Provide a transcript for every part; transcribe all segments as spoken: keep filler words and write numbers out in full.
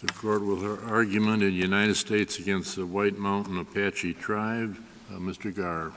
The court will hear argument in the United States against the White Mountain Apache Tribe. Uh, Mister Garr.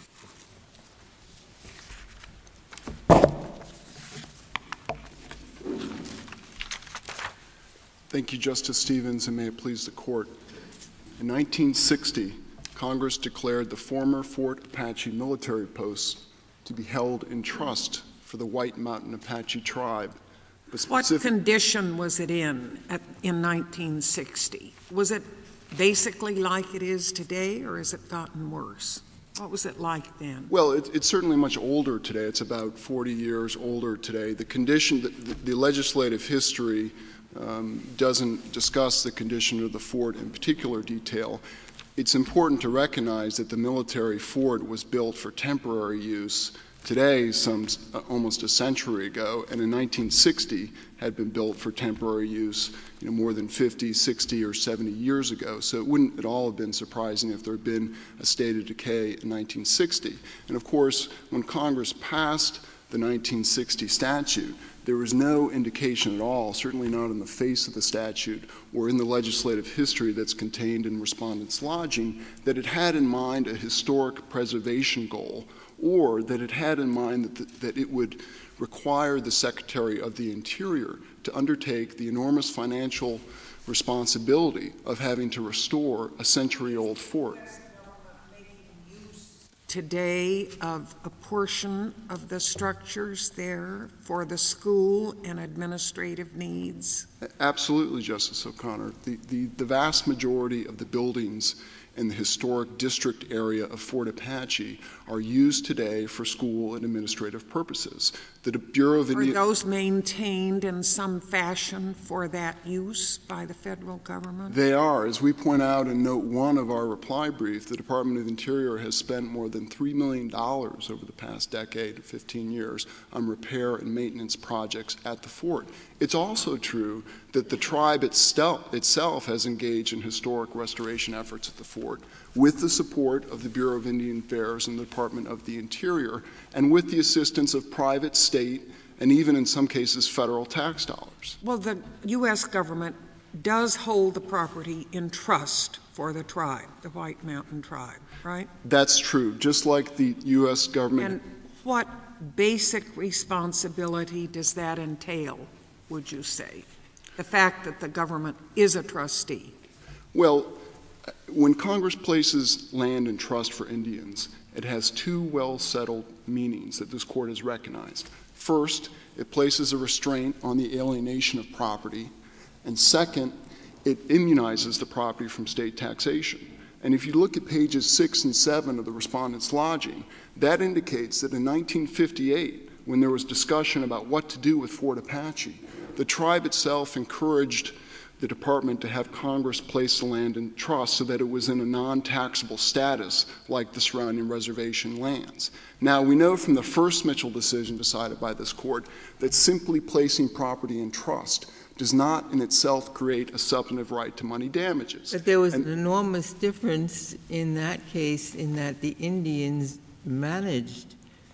Thank you, Justice Stevens, and may it please the court. In nineteen sixty, Congress declared the former Fort Apache military posts to be held in trust for the White Mountain Apache Tribe. What condition was it in at, in nineteen sixty? Was it basically like it is today, or has it gotten worse? What was it like then? Well, it, it's certainly much older today. It's about forty years older today. The condition, the, the legislative history um, doesn't discuss the condition of the fort in particular detail. It's important to recognize that the military fort was built for temporary use today, some uh, almost a century ago, and in nineteen sixty had been built for temporary use, you know, more than fifty, sixty, or seventy years ago. So it wouldn't at all have been surprising if there had been a state of decay in nineteen sixty. And of course, when Congress passed the nineteen sixty statute, there was no indication at all, certainly not in the face of the statute or in the legislative history that's contained in Respondent's Lodging, that it had in mind a historic preservation goal, or that it had in mind that, the, that it would require the Secretary of the Interior to undertake the enormous financial responsibility of having to restore a century-old fort. Today of a portion of the structures there for the school and administrative needs? Absolutely, Justice O'Connor. The, the, the vast majority of the buildings in the historic district area of Fort Apache are used today for school and administrative purposes. The Bureau of Indian... Are those maintained in some fashion for that use by the federal government? They are. As we point out in note one of our reply brief, the Department of the Interior has spent more than three million dollars over the past decade, fifteen years, on repair and maintenance projects at the fort. It's also true that the tribe itself, itself has engaged in historic restoration efforts at the fort with the support of the Bureau of Indian Affairs and the Department of the Interior, and with the assistance of private, state, and even in some cases federal tax dollars. Well, the U S government does hold the property in trust for the tribe, the White Mountain Tribe, right? That's true, just like the U S government. And what basic responsibility does that entail, would you say? The fact that the government is a trustee? Well, when Congress places land in trust for Indians, it has two well-settled meanings that this court has recognized. First, it places a restraint on the alienation of property, and second, it immunizes the property from state taxation. And if you look at pages six and seven of the Respondent's Lodging, that indicates that in nineteen fifty-eight, when there was discussion about what to do with Fort Apache, the tribe itself encouraged the department to have Congress place the land in trust so that it was in a non-taxable status like the surrounding reservation lands. Now, we know from the first Mitchell decision decided by this court that simply placing property in trust does not in itself create a substantive right to money damages. But there was and, an enormous difference in that case in that the Indians managed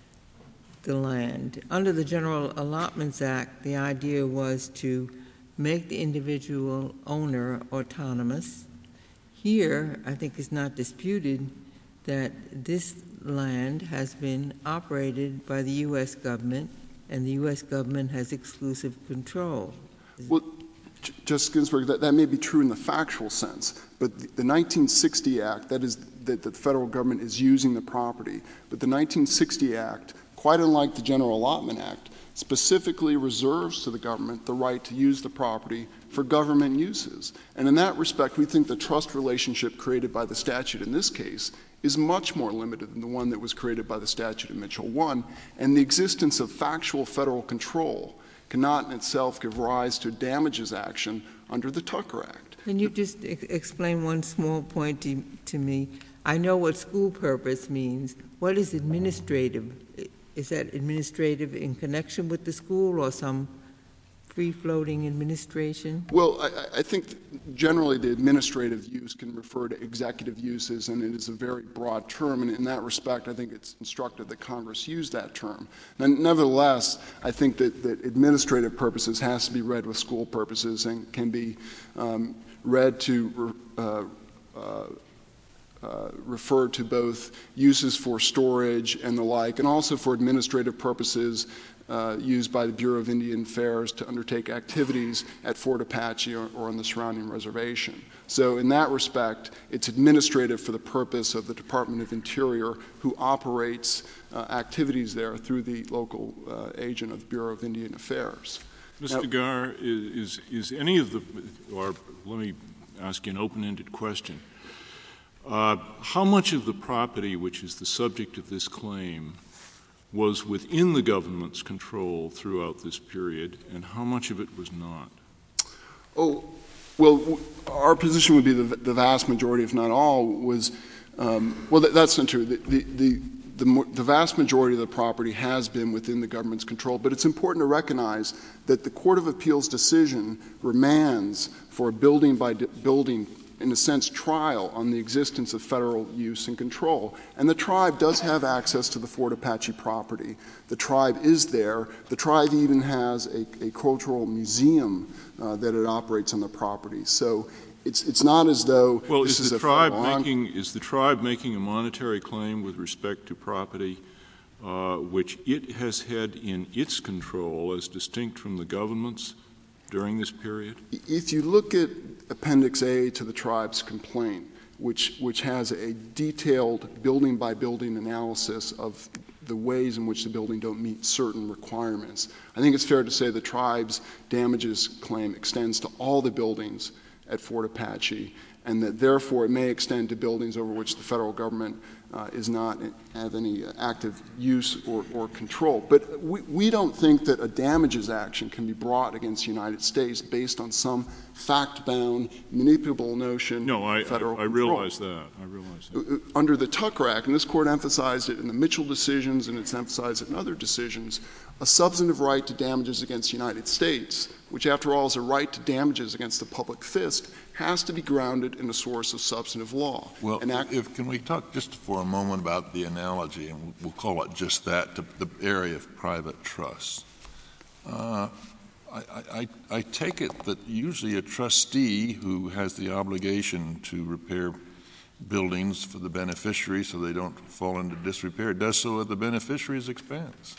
the land. Under the General Allotments Act, the idea was to make the individual owner autonomous. Here, I think it's not disputed that this land has been operated by the U S government, and the U S government has exclusive control. Well, Justice Ginsburg, that, that may be true in the factual sense, but the, the nineteen sixty Act, that is that the federal government is using the property, but the nineteen sixty Act, quite unlike the General Allotment Act, specifically reserves to the government the right to use the property for government uses. And in that respect, we think the trust relationship created by the statute in this case is much more limited than the one that was created by the statute in Mitchell one, and the existence of factual federal control cannot in itself give rise to damages action under the Tucker Act. Can you just ex- explain one small point to, to me? I know what school purpose means. What is administrative? Is that administrative in connection with the school or some free-floating administration? Well, I, I think generally the administrative use can refer to executive uses, and it is a very broad term, and in that respect, I think it's instructive that Congress use that term. And nevertheless, I think that, that administrative purposes has to be read with school purposes and can be um, read to uh, uh, uh, refer to both uses for storage and the like, and also for administrative purposes Uh, used by the Bureau of Indian Affairs to undertake activities at Fort Apache or, or on the surrounding reservation. So in that respect, it's administrative for the purpose of the Department of Interior, who operates uh, activities there through the local uh, agent of the Bureau of Indian Affairs. Mister Now, Gar, is, is any of the, or let me ask you an open-ended question. Uh, how much of the property which is the subject of this claim was within the government's control throughout this period, and how much of it was not? Oh, well, w- our position would be the, the vast majority, if not all, was, um, well, th- that's not true. The, the, the, the, mo- the vast majority of the property has been within the government's control, but it's important to recognize that the Court of Appeals decision remands for a building by di- building in a sense, trial on the existence of federal use and control. And the tribe does have access to the Fort Apache property. The tribe is there. The tribe even has a, a cultural museum uh, that it operates on the property. So it's it's not as though well, this is, is the a tribe federal making is the tribe making a monetary claim with respect to property uh, which it has had in its control as distinct from the government's during this period? If you look at Appendix A to the tribe's complaint, which, which has a detailed building-by-building analysis of the ways in which the building don't meet certain requirements, I think it's fair to say the tribe's damages claim extends to all the buildings at Fort Apache, and that therefore it may extend to buildings over which the federal government uh, is not have any active use or, or control. But we, we don't think that a damages action can be brought against the United States based on some fact-bound, manipulable notion no, I, of federal I, I control. realize that. I realize that. Under the Tucker Act, and this Court emphasized it in the Mitchell decisions and it's emphasized it in other decisions, a substantive right to damages against the United States, which after all is a right to damages against the public fist, has to be grounded in a source of substantive law. Well, act- if, can we talk just for a moment about the analogy, and we'll call it just that, to the area of private trust. Uh, I, I, I take it that usually a trustee who has the obligation to repair buildings for the beneficiary so they don't fall into disrepair does so at the beneficiary's expense.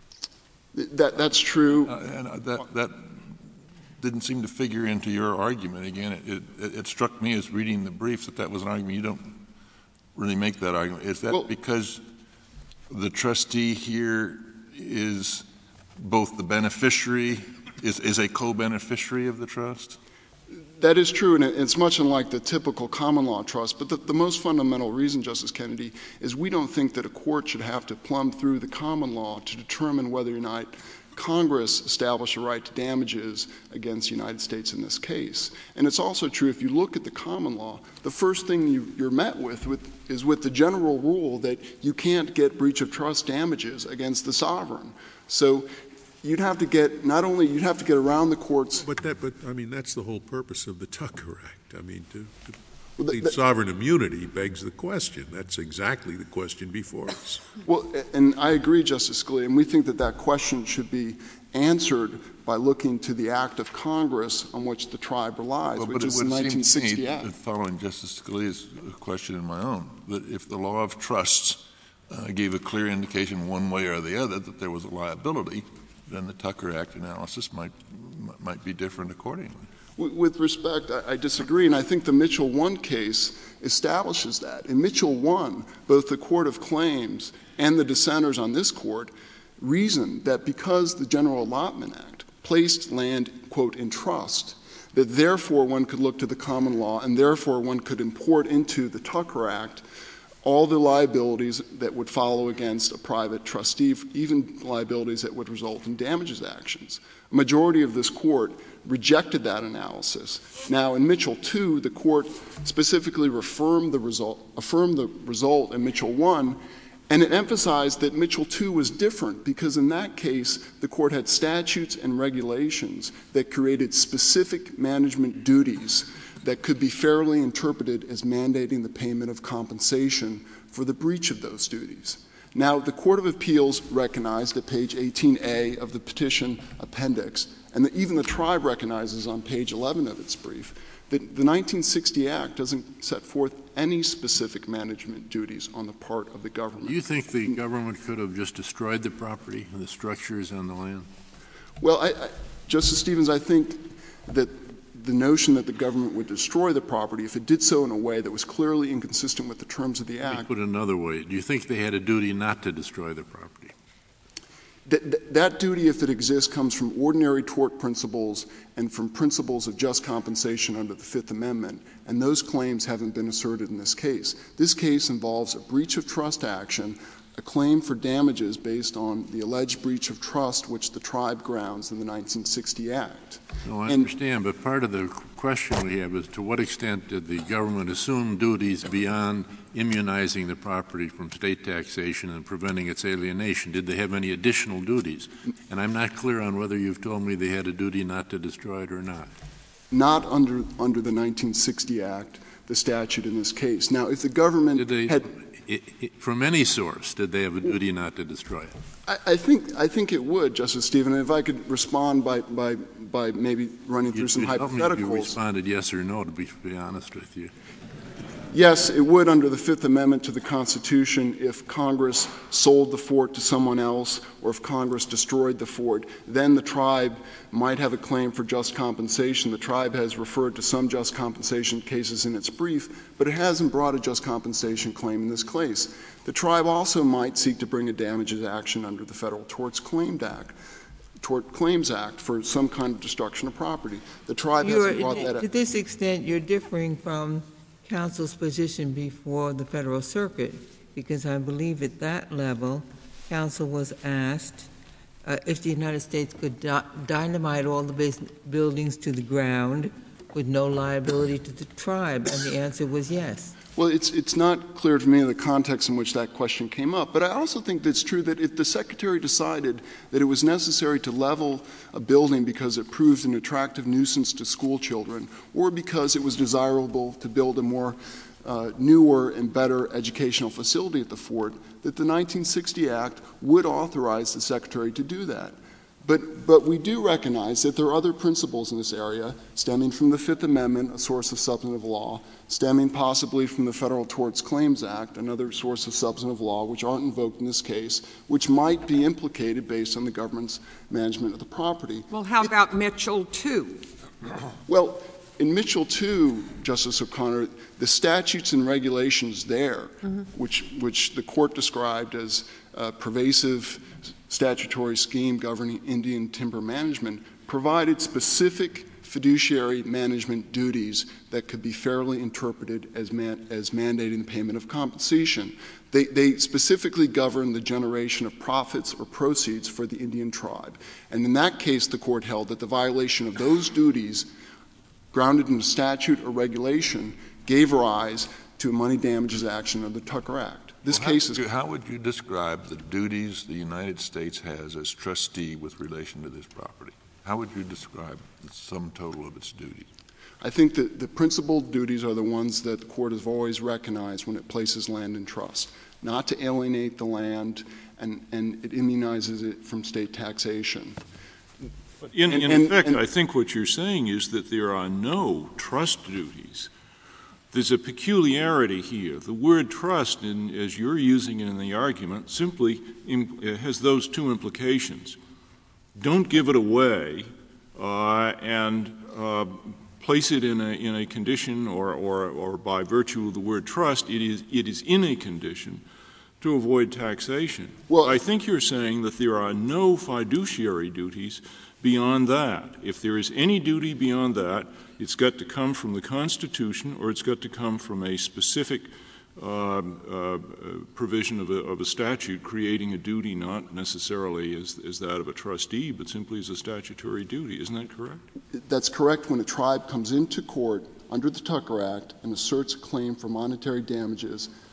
That, that's true. Uh, and uh, that, that didn't seem to figure into your argument. Again, it, it, it struck me as reading the briefs that that was an argument. You don't really make that argument. Is that well, because the trustee here is both the beneficiary, is, is a co-beneficiary of the trust? That is true, and it's much unlike the typical common law trust. But the, the most fundamental reason, Justice Kennedy, is we don't think that a court should have to plumb through the common law to determine whether or not Congress established a right to damages against the United States in this case. And it's also true, if you look at the common law, the first thing you, you're met with, with is with the general rule that you can't get breach of trust damages against the sovereign. So you'd have to get, not only, you'd have to get around the courts. But that, but I mean, that's the whole purpose of the Tucker Act. I mean, to, to well, the, the, the, sovereign immunity begs the question. That's exactly the question before us. Well, and I agree, Justice Scalia, and we think that that question should be answered by looking to the act of Congress on which the tribe relies, well, which is the nineteen sixty Act. Following Justice Scalia's question and my own, that if the law of trusts uh, gave a clear indication one way or the other that there was a liability, then the Tucker Act analysis might might be different accordingly. With respect, I disagree, and I think the Mitchell one case establishes that. In Mitchell one, both the Court of Claims and the dissenters on this court reasoned that because the General Allotment Act placed land, quote, in trust, that therefore one could look to the common law and therefore one could import into the Tucker Act all the liabilities that would follow against a private trustee, even liabilities that would result in damages actions. A majority of this court rejected that analysis. Now, in Mitchell two, the court specifically affirmed the result, affirmed the result in Mitchell one, And it emphasized that Mitchell two was different because in that case, the court had statutes and regulations that created specific management duties that could be fairly interpreted as mandating the payment of compensation for the breach of those duties. Now, the Court of Appeals recognized at page eighteen A of the petition appendix, and the, even the tribe recognizes on page eleven of its brief, that the nineteen sixty Act doesn't set forth any specific management duties on the part of the government. Do you think the government could have just destroyed the property and the structures on the land? Well, I, I, Justice Stevens, I think that the notion that the government would destroy the property, if it did so in a way that was clearly inconsistent with the terms of the Let me Act. put it another way. Do you think they had a duty not to destroy the property? That, that, that duty, if it exists, comes from ordinary tort principles and from principles of just compensation under the Fifth Amendment, and those claims haven't been asserted in this case. This case involves a breach of trust action, a claim for damages based on the alleged breach of trust which the tribe grounds in the nineteen sixty Act. No, I And- understand, but part of the question we have is to what extent did the government assume duties beyond immunizing the property from state taxation and preventing its alienation? Did they have any additional duties? And I'm not clear on whether you've told me they had a duty not to destroy it or not. Not under, under the nineteen sixty Act, the statute in this case. Now, if the government Did they, had... i i from any source, did they have a duty not to destroy it? I, I think I think it would, Justice Stevens. If I could respond by by, by maybe running through You, some you told me if you hypotheticals. responded yes or no, to be, to be honest with you. Yes, it would under the Fifth Amendment to the Constitution if Congress sold the fort to someone else or if Congress destroyed the fort. Then the tribe might have a claim for just compensation. The tribe has referred to some just compensation cases in its brief, but it hasn't brought a just compensation claim in this case. The tribe also might seek to bring a damages action under the Federal Torts Claims Act. Tort Claims Act for some kind of destruction of property. The tribe You're, hasn't brought that up. to this extent, you're differing from counsel's position before the Federal Circuit, because I believe at that level, counsel was asked uh, if the United States could di- dynamite all the base buildings to the ground with no liability to the tribe, and the answer was yes. Well, it's, it's not clear to me the context in which that question came up, but I also think that it's true that if the Secretary decided that it was necessary to level a building because it proved an attractive nuisance to school children, or because it was desirable to build a more uh, newer and better educational facility at the fort, that the nineteen sixty Act would authorize the Secretary to do that. But, but we do recognize that there are other principles in this area stemming from the Fifth Amendment, a source of substantive law, stemming possibly from the Federal Torts Claims Act, another source of substantive law, which aren't invoked in this case, which might be implicated based on the government's management of the property. Well, how about Mitchell two? Well, in Mitchell two, Justice O'Connor, the statutes and regulations there, mm-hmm. which, which the court described as uh, pervasive statutory scheme governing Indian timber management, provided specific fiduciary management duties that could be fairly interpreted as, man, as mandating the payment of compensation. They, they specifically govern the generation of profits or proceeds for the Indian tribe. And in that case, the court held that the violation of those duties, grounded in a statute or regulation, gave rise to a money damages action under the Tucker Act. This well, case how is... You, how would you describe the duties the United States has as trustee with relation to this property? How would you describe the sum total of its duties? I think that the principal duties are the ones that the court has always recognized when it places land in trust, not to alienate the land, and, and it immunizes it from state taxation. But in, and, in and, effect, and, I think what you're saying is that there are no trust duties. There's a peculiarity here. The word trust, in, as you're using it in the argument, simply im- has those two implications. Don't give it away uh, and uh, place it in a, in a condition or, or, or by virtue of the word trust, it is, it is in a condition to avoid taxation. Well, I think you're saying that there are no fiduciary duties beyond that. If there is any duty beyond that, it's got to come from the Constitution or it's got to come from a specific uh, uh, provision of a, of a statute creating a duty not necessarily as, as that of a trustee, but simply as a statutory duty. Isn't that correct? That's correct when a tribe comes into court under the Tucker Act and asserts a claim for monetary damages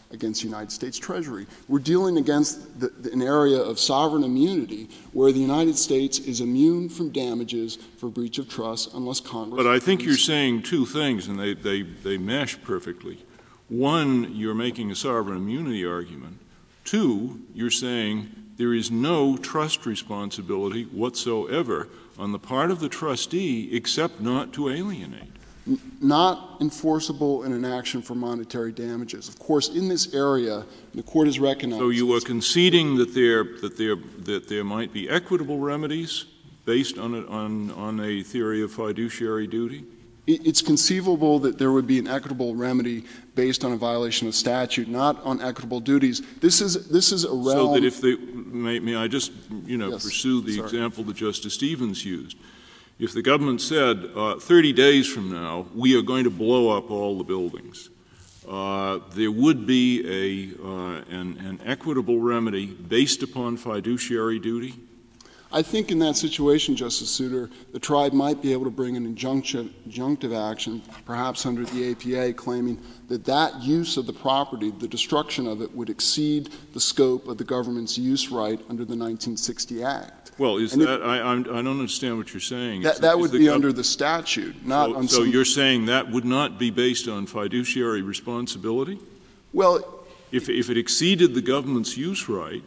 against the United States Treasury. We're dealing against the, the, an area of sovereign immunity where the United States is immune from damages for breach of trust unless Congress... But I think you're saying two things, and they, they, they mesh perfectly. One, you're making a sovereign immunity argument. Two, you're saying there is no trust responsibility whatsoever on the part of the trustee except not to alienate. Not enforceable in an action for monetary damages. Of course, in this area, the Court has recognized... So you are conceding that there, that there, that there might be equitable remedies based on a, on, on a theory of fiduciary duty? It's conceivable that there would be an equitable remedy based on a violation of statute, not on equitable duties. This is this is a realm... So that if they... May, may I just, you know, yes, pursue the sorry. example that Justice Stevens used? If the government said, uh, thirty days from now, we are going to blow up all the buildings, uh, there would be a, uh, an, an equitable remedy based upon fiduciary duty? I think in that situation, Justice Souter, the tribe might be able to bring an injunction, injunctive action, perhaps under the A P A, claiming that that use of the property, the destruction of it, would exceed the scope of the government's use right under the nineteen sixty Act. Well, is and that — I, I'm, I don't understand what you're saying. That, is, that is would the be gov- under the statute, not so, on So some... you're saying that would not be based on fiduciary responsibility? Well... If, if it exceeded the government's use right,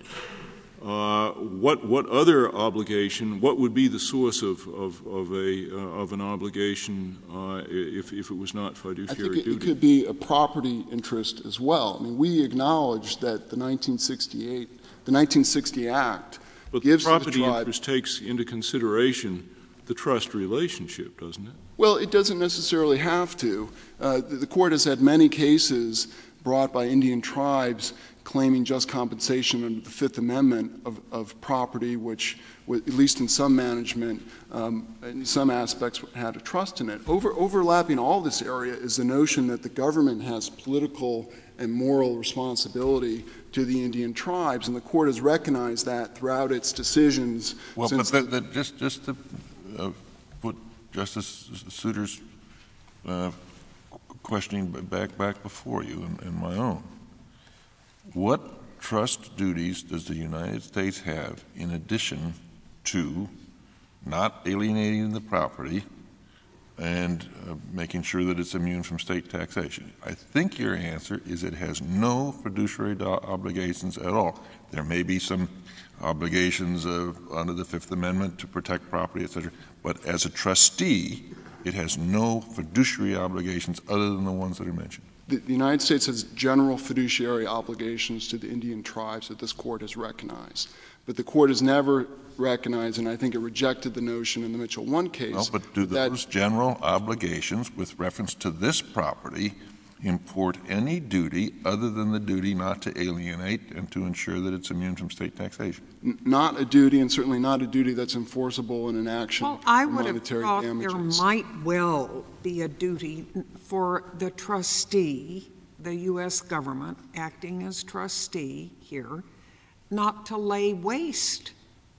Uh, what what other obligation? What would be the source of of, of a uh, of an obligation uh, if if it was not fiduciary I think it, duty? it could be a property interest as well. I mean, we acknowledge that the nineteen sixty-eight, the nineteen sixty Act but gives the property the tribe, interest takes into consideration the trust relationship, doesn't it? Well, it doesn't necessarily have to. Uh, the, the court has had many cases brought by Indian tribes claiming just compensation under the Fifth Amendment of, of property which, at least in some management, um, in some aspects, had a trust in it. Over, overlapping all this area is the notion that the government has political and moral responsibility to the Indian tribes, and the court has recognized that throughout its decisions. Well, since but the, the, just, just to uh, put Justice Souter's uh, questioning back, back before you and, and my own, what trust duties does the United States have in addition to not alienating the property and uh, making sure that it's immune from state taxation? I think your answer is it has no fiduciary do- obligations at all. There may be some obligations uh, under the Fifth Amendment to protect property, et cetera, but as a trustee, it has no fiduciary obligations other than the ones that are mentioned. The, the United States has general fiduciary obligations to the Indian tribes that this court has recognized. But the court has never recognized, and I think it rejected the notion in the Mitchell one case. Well, but do that, those general obligations with reference to this property import any duty other than the duty not to alienate and to ensure that it's immune from state taxation? N- not a duty, and certainly not a duty that's enforceable in an action Well, I for would have monetary thought damages. there might well be a duty for the trustee, the U S government acting as trustee here, not to lay waste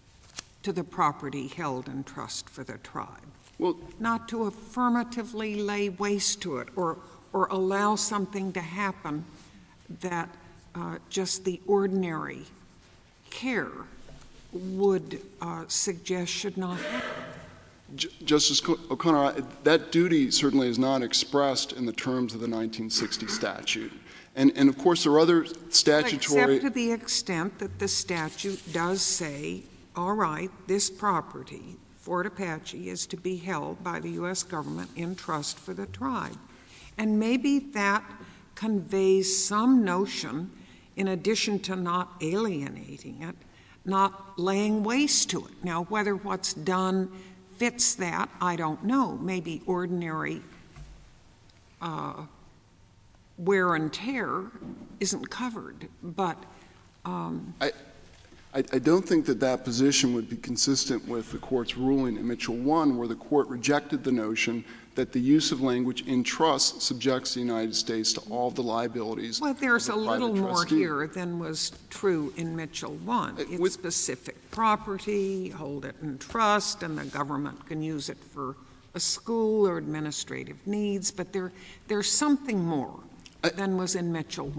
to the property held in trust for the tribe. Well, not to affirmatively lay waste to it or or allow something to happen that uh, just the ordinary care would uh, suggest should not happen. J- Justice O'Connor, I, that duty certainly is not expressed in the terms of the nineteen sixty statute. And, and of course, there are other statutory... Except to the extent that the statute does say, all right, this property, Fort Apache, is to be held by the U S government in trust for the tribe. And maybe that conveys some notion, in addition to not alienating it, not laying waste to it. Now, whether what's done fits that, I don't know. Maybe ordinary uh, wear and tear isn't covered, but... Um, I, I, I don't think that that position would be consistent with the Court's ruling in Mitchell one, where the Court rejected the notion that the use of language in trust subjects the United States to all the liabilities. Well, there's of a the private little more trustee. here than was true in Mitchell one. Uh, It's with- specific property, hold it in trust, and the government can use it for a school or administrative needs, but there, there's something more I- than was in Mitchell one.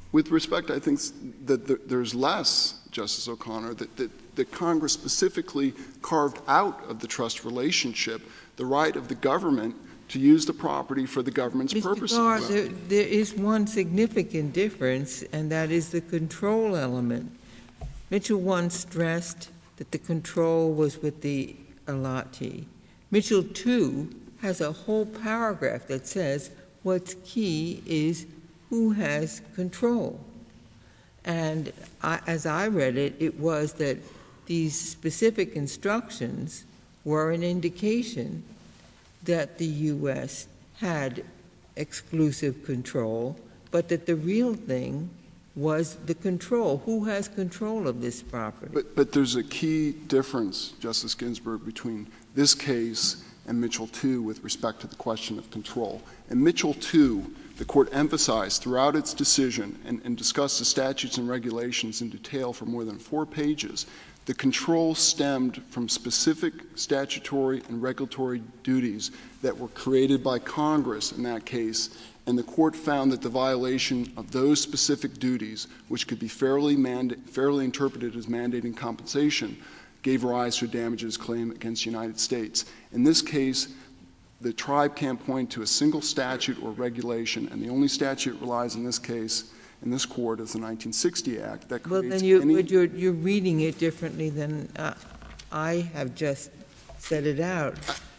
With respect, I think that the, there's less, Justice O'Connor, that, that, that Congress specifically carved out of the trust relationship the right of the government to use the property for the government's Mister purposes. Garre, there, there is one significant difference, and that is the control element. Mitchell one stressed that the control was with the allottee. Mitchell two has a whole paragraph that says what's key is who has control. And I, as I read it, it was that these specific instructions were an indication that the U S had exclusive control, but that the real thing was the control. Who has control of this property? But, but there's a key difference, Justice Ginsburg, between this case and Mitchell two with respect to the question of control. In Mitchell two, the Court emphasized throughout its decision and, and discussed the statutes and regulations in detail for more than four pages. The control stemmed from specific statutory and regulatory duties that were created by Congress in that case, and the Court found that the violation of those specific duties, which could be fairly, manda- fairly interpreted as mandating compensation, gave rise to a damages claim against the United States. In this case, the tribe can't point to a single statute or regulation, and the only statute relies in this case in this court is the nineteen sixty Act that creates Well, then you, any... but you're, you're reading it differently than uh, I have just set it out.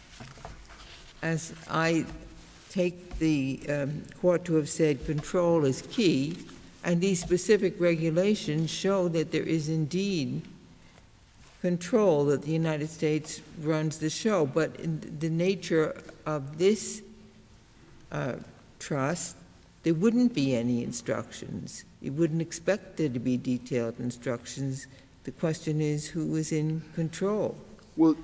As I take the um, court to have said control is key, and these specific regulations show that there is indeed control, that the United States runs the show. But in the nature of this uh, trust, there wouldn't be any instructions. You wouldn't expect there to be detailed instructions. The question is who is in control. Well,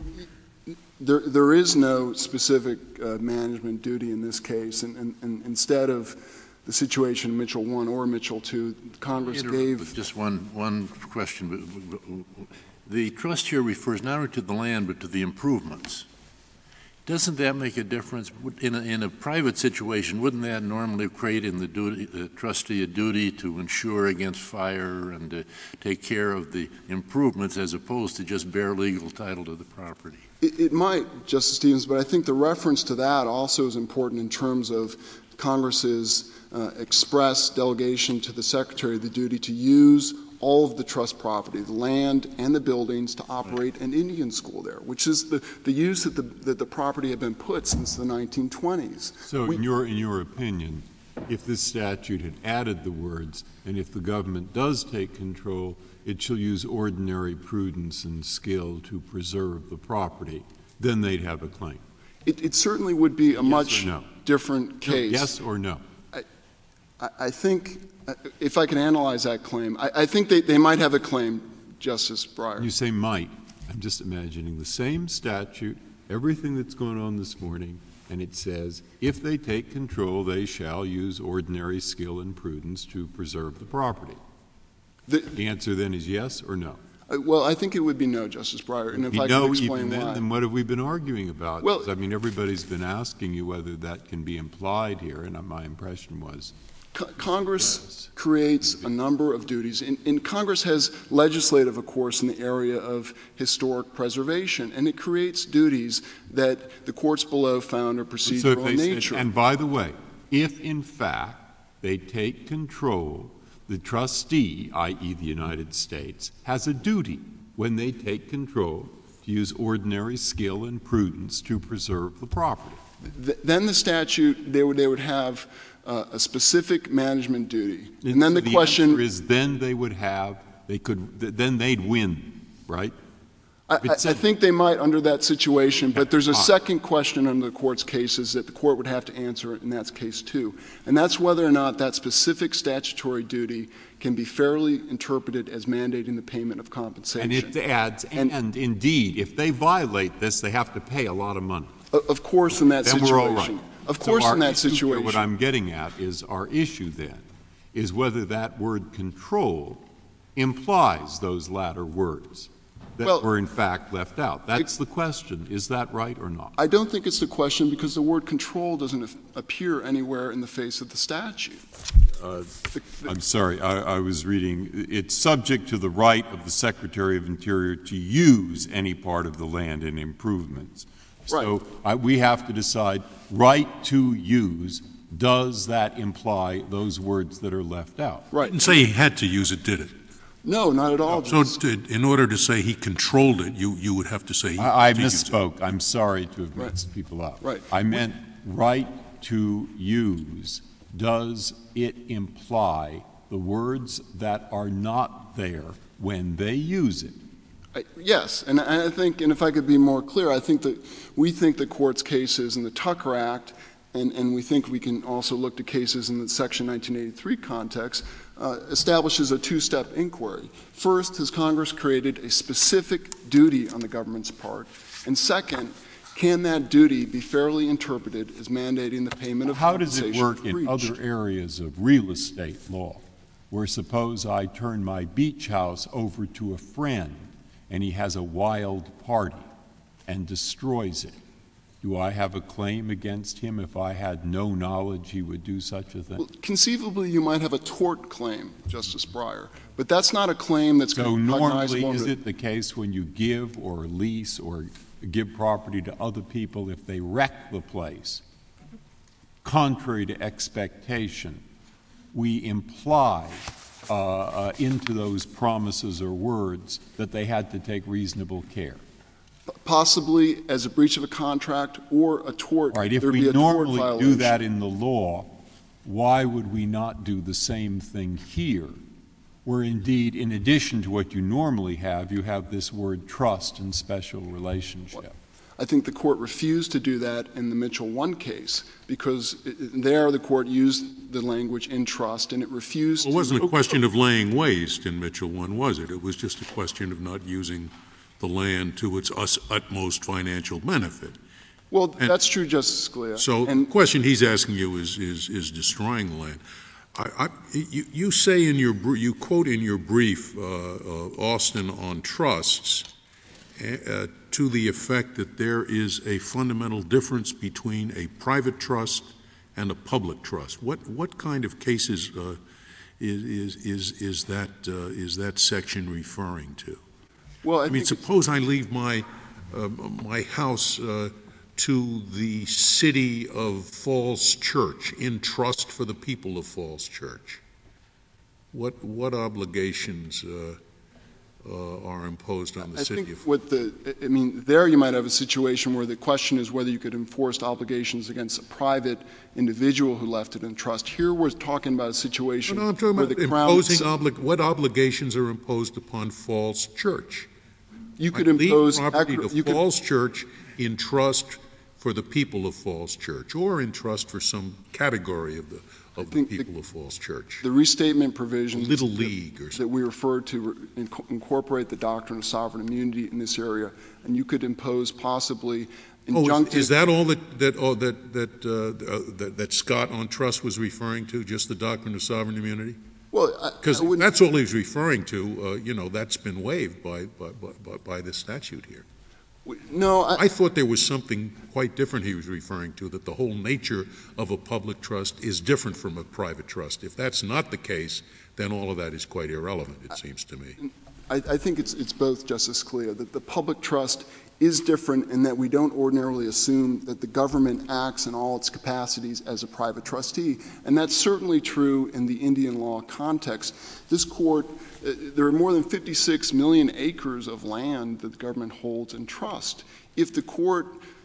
there, there is no specific uh, management duty in this case, and, and, and instead of the situation in Mitchell one or Mitchell two, Congress gave... Just one, one question. The trust here refers not only to the land but to the improvements. Doesn't that make a difference? In a, in a private situation, wouldn't that normally create in the, duty, the trustee a duty to insure against fire and to take care of the improvements as opposed to just bare legal title to the property? It, it might, Justice Stevens, but I think the reference to that also is important in terms of Congress's uh, express delegation to the Secretary the duty to use all of the trust property, the land and the buildings, to operate an Indian school there, which is the, the use that the, that the property had been put since the nineteen twenties. So we, in your, in your opinion, if this statute had added the words, and if the government does take control, it shall use ordinary prudence and skill to preserve the property, then they'd have a claim? It, it certainly would be a yes much no? different case. No, yes or no? I, I, I think... If I can analyze that claim, I, I think they, they might have a claim, Justice Breyer. You say might. I'm just imagining the same statute, everything that's going on this morning, and it says, if they take control, they shall use ordinary skill and prudence to preserve the property. The, the answer then is yes or no? Uh, well, I think it would be no, Justice Breyer, and if you I know, could explain even then, why. Then what have we been arguing about? Well, I mean, everybody's been asking you whether that can be implied here, and my impression was Congress yes. creates a number of duties, and, and Congress has legislative, of course, in the area of historic preservation, and it creates duties that the courts below found are procedural so if they in nature. Said, and by the way, if in fact they take control, the trustee, that is the United States, has a duty when they take control to use ordinary skill and prudence to preserve the property. Th- then the statute, they would, they would have Uh, a specific management duty. And then the, the question answer is then they would have, they could, then they'd win, right? I, I, I think they might under that situation, but there's a second question under the court's cases that the court would have to answer, and that's case two. And that's whether or not that specific statutory duty can be fairly interpreted as mandating the payment of compensation. And it adds, and, and indeed, if they violate this, they have to pay a lot of money. Of course, in that then situation. We're all right. Of course, so in that issue, situation. What I'm getting at is our issue then is whether that word control implies those latter words that well, were in fact left out. That's the question. Is that right or not? I don't think it's the question because the word control doesn't appear anywhere in the face of the statute. Uh, I'm sorry, I, I was reading. It's subject to the right of the Secretary of Interior to use any part of the land in improvements. Right. So I, we have to decide, right to use, does that imply those words that are left out? Right. Didn't say he had to use it, did it? No, not at all. So to, in order to say he controlled it, you, you would have to say he I, I to use it. misspoke. I'm sorry to have Right. mixed people up. Right. I meant right to use. Does it imply the words that are not there when they use it? I, yes, and I, I think, and if I could be more clear, I think that we think the court's cases in the Tucker Act, and, and we think we can also look to cases in the Section nineteen eighty-three context, uh, establishes a two-step inquiry. First, has Congress created a specific duty on the government's part? And second, can that duty be fairly interpreted as mandating the payment of How does it compensation work for in breach? other areas of real estate law, where suppose I turn my beach house over to a friend and he has a wild party and destroys it? Do I have a claim against him if I had no knowledge he would do such a thing? Well, conceivably, you might have a tort claim, Justice Breyer, but that's not a claim that's So cognizable normally, is under- it the case when you give or lease or give property to other people, if they wreck the place, contrary to expectation, we imply uh, uh, into those promises or words that they had to take reasonable care? possibly as a breach of a contract or a tort. All right, if there'd we be a tort normally do violation. that in the law, why would we not do the same thing here, where indeed, in addition to what you normally have, you have this word trust and special relationship? I think the court refused to do that in the Mitchell one case because it, there the court used the language in trust and it refused Well, it to... wasn't a question of laying waste in Mitchell one, was it? It was just a question of not using the land to its us utmost financial benefit. Well, and that's true, Justice Scalia. So and, the question he's asking you is, is, is destroying the land. I, I, you, you say in your, you quote in your brief, uh, uh, Austin, on trusts, uh, to the effect that there is a fundamental difference between a private trust and a public trust. What what kind of cases uh, is is is that uh, is that section referring to? well, I, I mean, think suppose I leave my uh, my house uh, to the city of Falls Church in trust for the people of Falls Church. What what obligations uh, uh, are imposed on the I city think of? what the, I mean, there you might have a situation where the question is whether you could enforce obligations against a private individual who left it in trust. Here we're talking about a situation No, no, I'm talking where about the Crown... imposing obli- what obligations are imposed upon Falls Church. You could I leave impose... property accru- to you could- Falls Church in trust for the people of Falls Church, or in trust for some category of the of the think people the- of Falls Church. The restatement provisions Little that- League or that something. we refer to inc- incorporate the doctrine of sovereign immunity in this area, and you could impose possibly Oh, injunctive... is, is that all that that oh, that that, uh, uh, that that Scott on trust was referring to? Just the doctrine of sovereign immunity? Well, I- Because I wouldn't- that's all he was referring to. Uh, you know, that's been waived by by by, by this statute here. No, I, I thought there was something quite different he was referring to, that the whole nature of a public trust is different from a private trust. If that's not the case, then all of that is quite irrelevant, it seems to me. I, I think it's, it's both, Justice Scalia, that the public trust is different in that we don't ordinarily assume that the government acts in all its capacities as a private trustee. And that's certainly true in the Indian law context. This court, uh, there are more than fifty-six million acres of land that the government holds in trust. If the court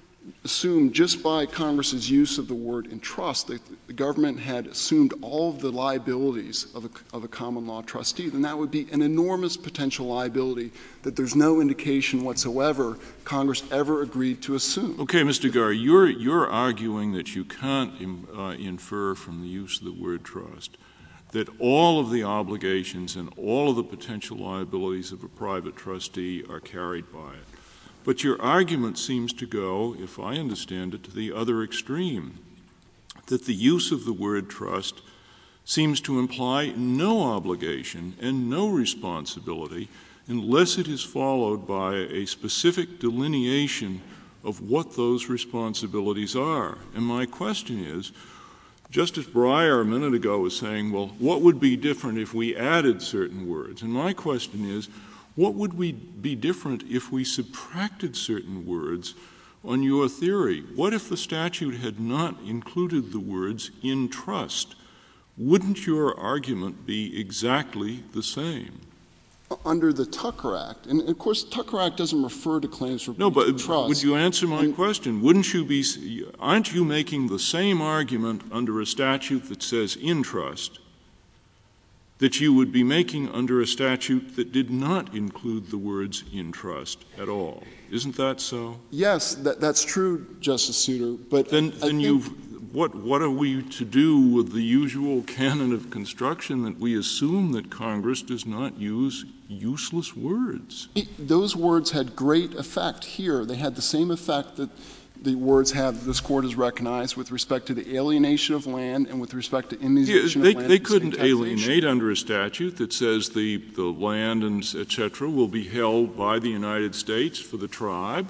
assumed just by Congress's use of the word in trust that the government had assumed all of the liabilities of a, of a common law trustee, then that would be an enormous potential liability that there's no indication whatsoever Congress ever agreed to assume. Okay, Mister Garre, you're, you're arguing that you can't uh, infer from the use of the word trust that all of the obligations and all of the potential liabilities of a private trustee are carried by it. But your argument seems to go, if I understand it, to the other extreme, that the use of the word trust seems to imply no obligation and no responsibility unless it is followed by a specific delineation of what those responsibilities are. And my question is, Justice Breyer a minute ago was saying, well, what would be different if we added certain words? And my question is, what would we be different if we subtracted certain words on your theory? What if the statute had not included the words in trust? Wouldn't your argument be exactly the same? Under the Tucker Act, and of course Tucker Act doesn't refer to claims for no, but trust. Would you answer my and, question? Wouldn't you be, aren't you making the same argument under a statute that says in trust that you would be making under a statute that did not include the words in trust at all? Isn't that so? Yes, that, that's true, Justice Souter, but then, I, then I you've What, what are we to do with the usual canon of construction that we assume that Congress does not use useless words? Those words had great effect here. They had the same effect that the words have, this Court has recognized, with respect to the alienation of land and with respect to immunization yeah, they, of land. They couldn't alienate under a statute that says the, the land and et cetera will be held by the United States for the tribe.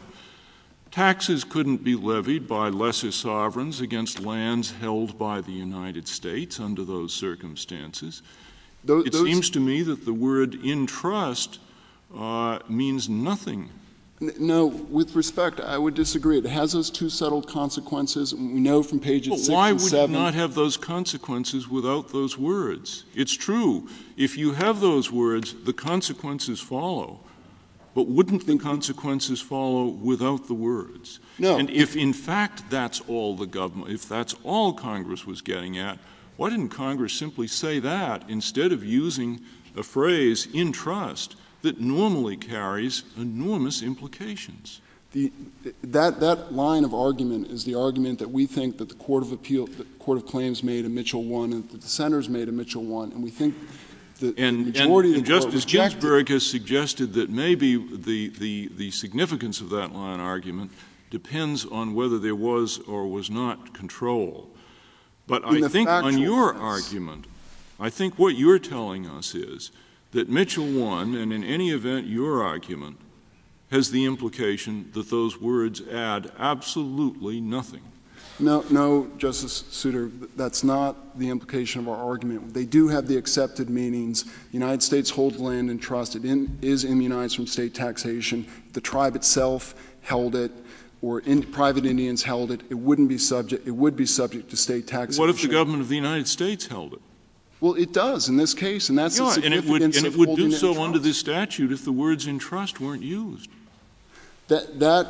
Taxes couldn't be levied by lesser sovereigns against lands held by the United States under those circumstances. Those, it those, seems to me that the word in trust uh, means nothing. No, with respect, I would disagree. It has those two settled consequences. We know from pages well, six why and would seven. you not have those consequences without those words? It's true. If you have those words, the consequences follow. But wouldn't the consequences follow without the words? No. And if, in fact, that's all the government, if that's all Congress was getting at, why didn't Congress simply say that instead of using a phrase in trust that normally carries enormous implications? The, that, that line of argument is the argument that we think that the Court of Appeal, the Court of Claims made in Mitchell one and that the dissenters made in Mitchell one, and we think The, and, the majority and, of and the Justice rejected. Ginsburg has suggested that maybe the, the, the significance of that line argument depends on whether there was or was not control. But In I think on your sense. argument, I think what you're telling us is that Mitchell one, and in any event your argument, has the implication that those words add absolutely nothing. No, no, Justice Souter, that's not the implication of our argument. They do have the accepted meanings. The United States holds land in trust. It in, is immunized from state taxation. The tribe itself held it, or in, private Indians held it. It wouldn't be subject. It would be subject to state taxation. What if the government of the United States held it? Well, it does in this case, and that's yeah, the significance and it would, and it would of holding do it so in under trust. this statute if the words in trust weren't used. That that.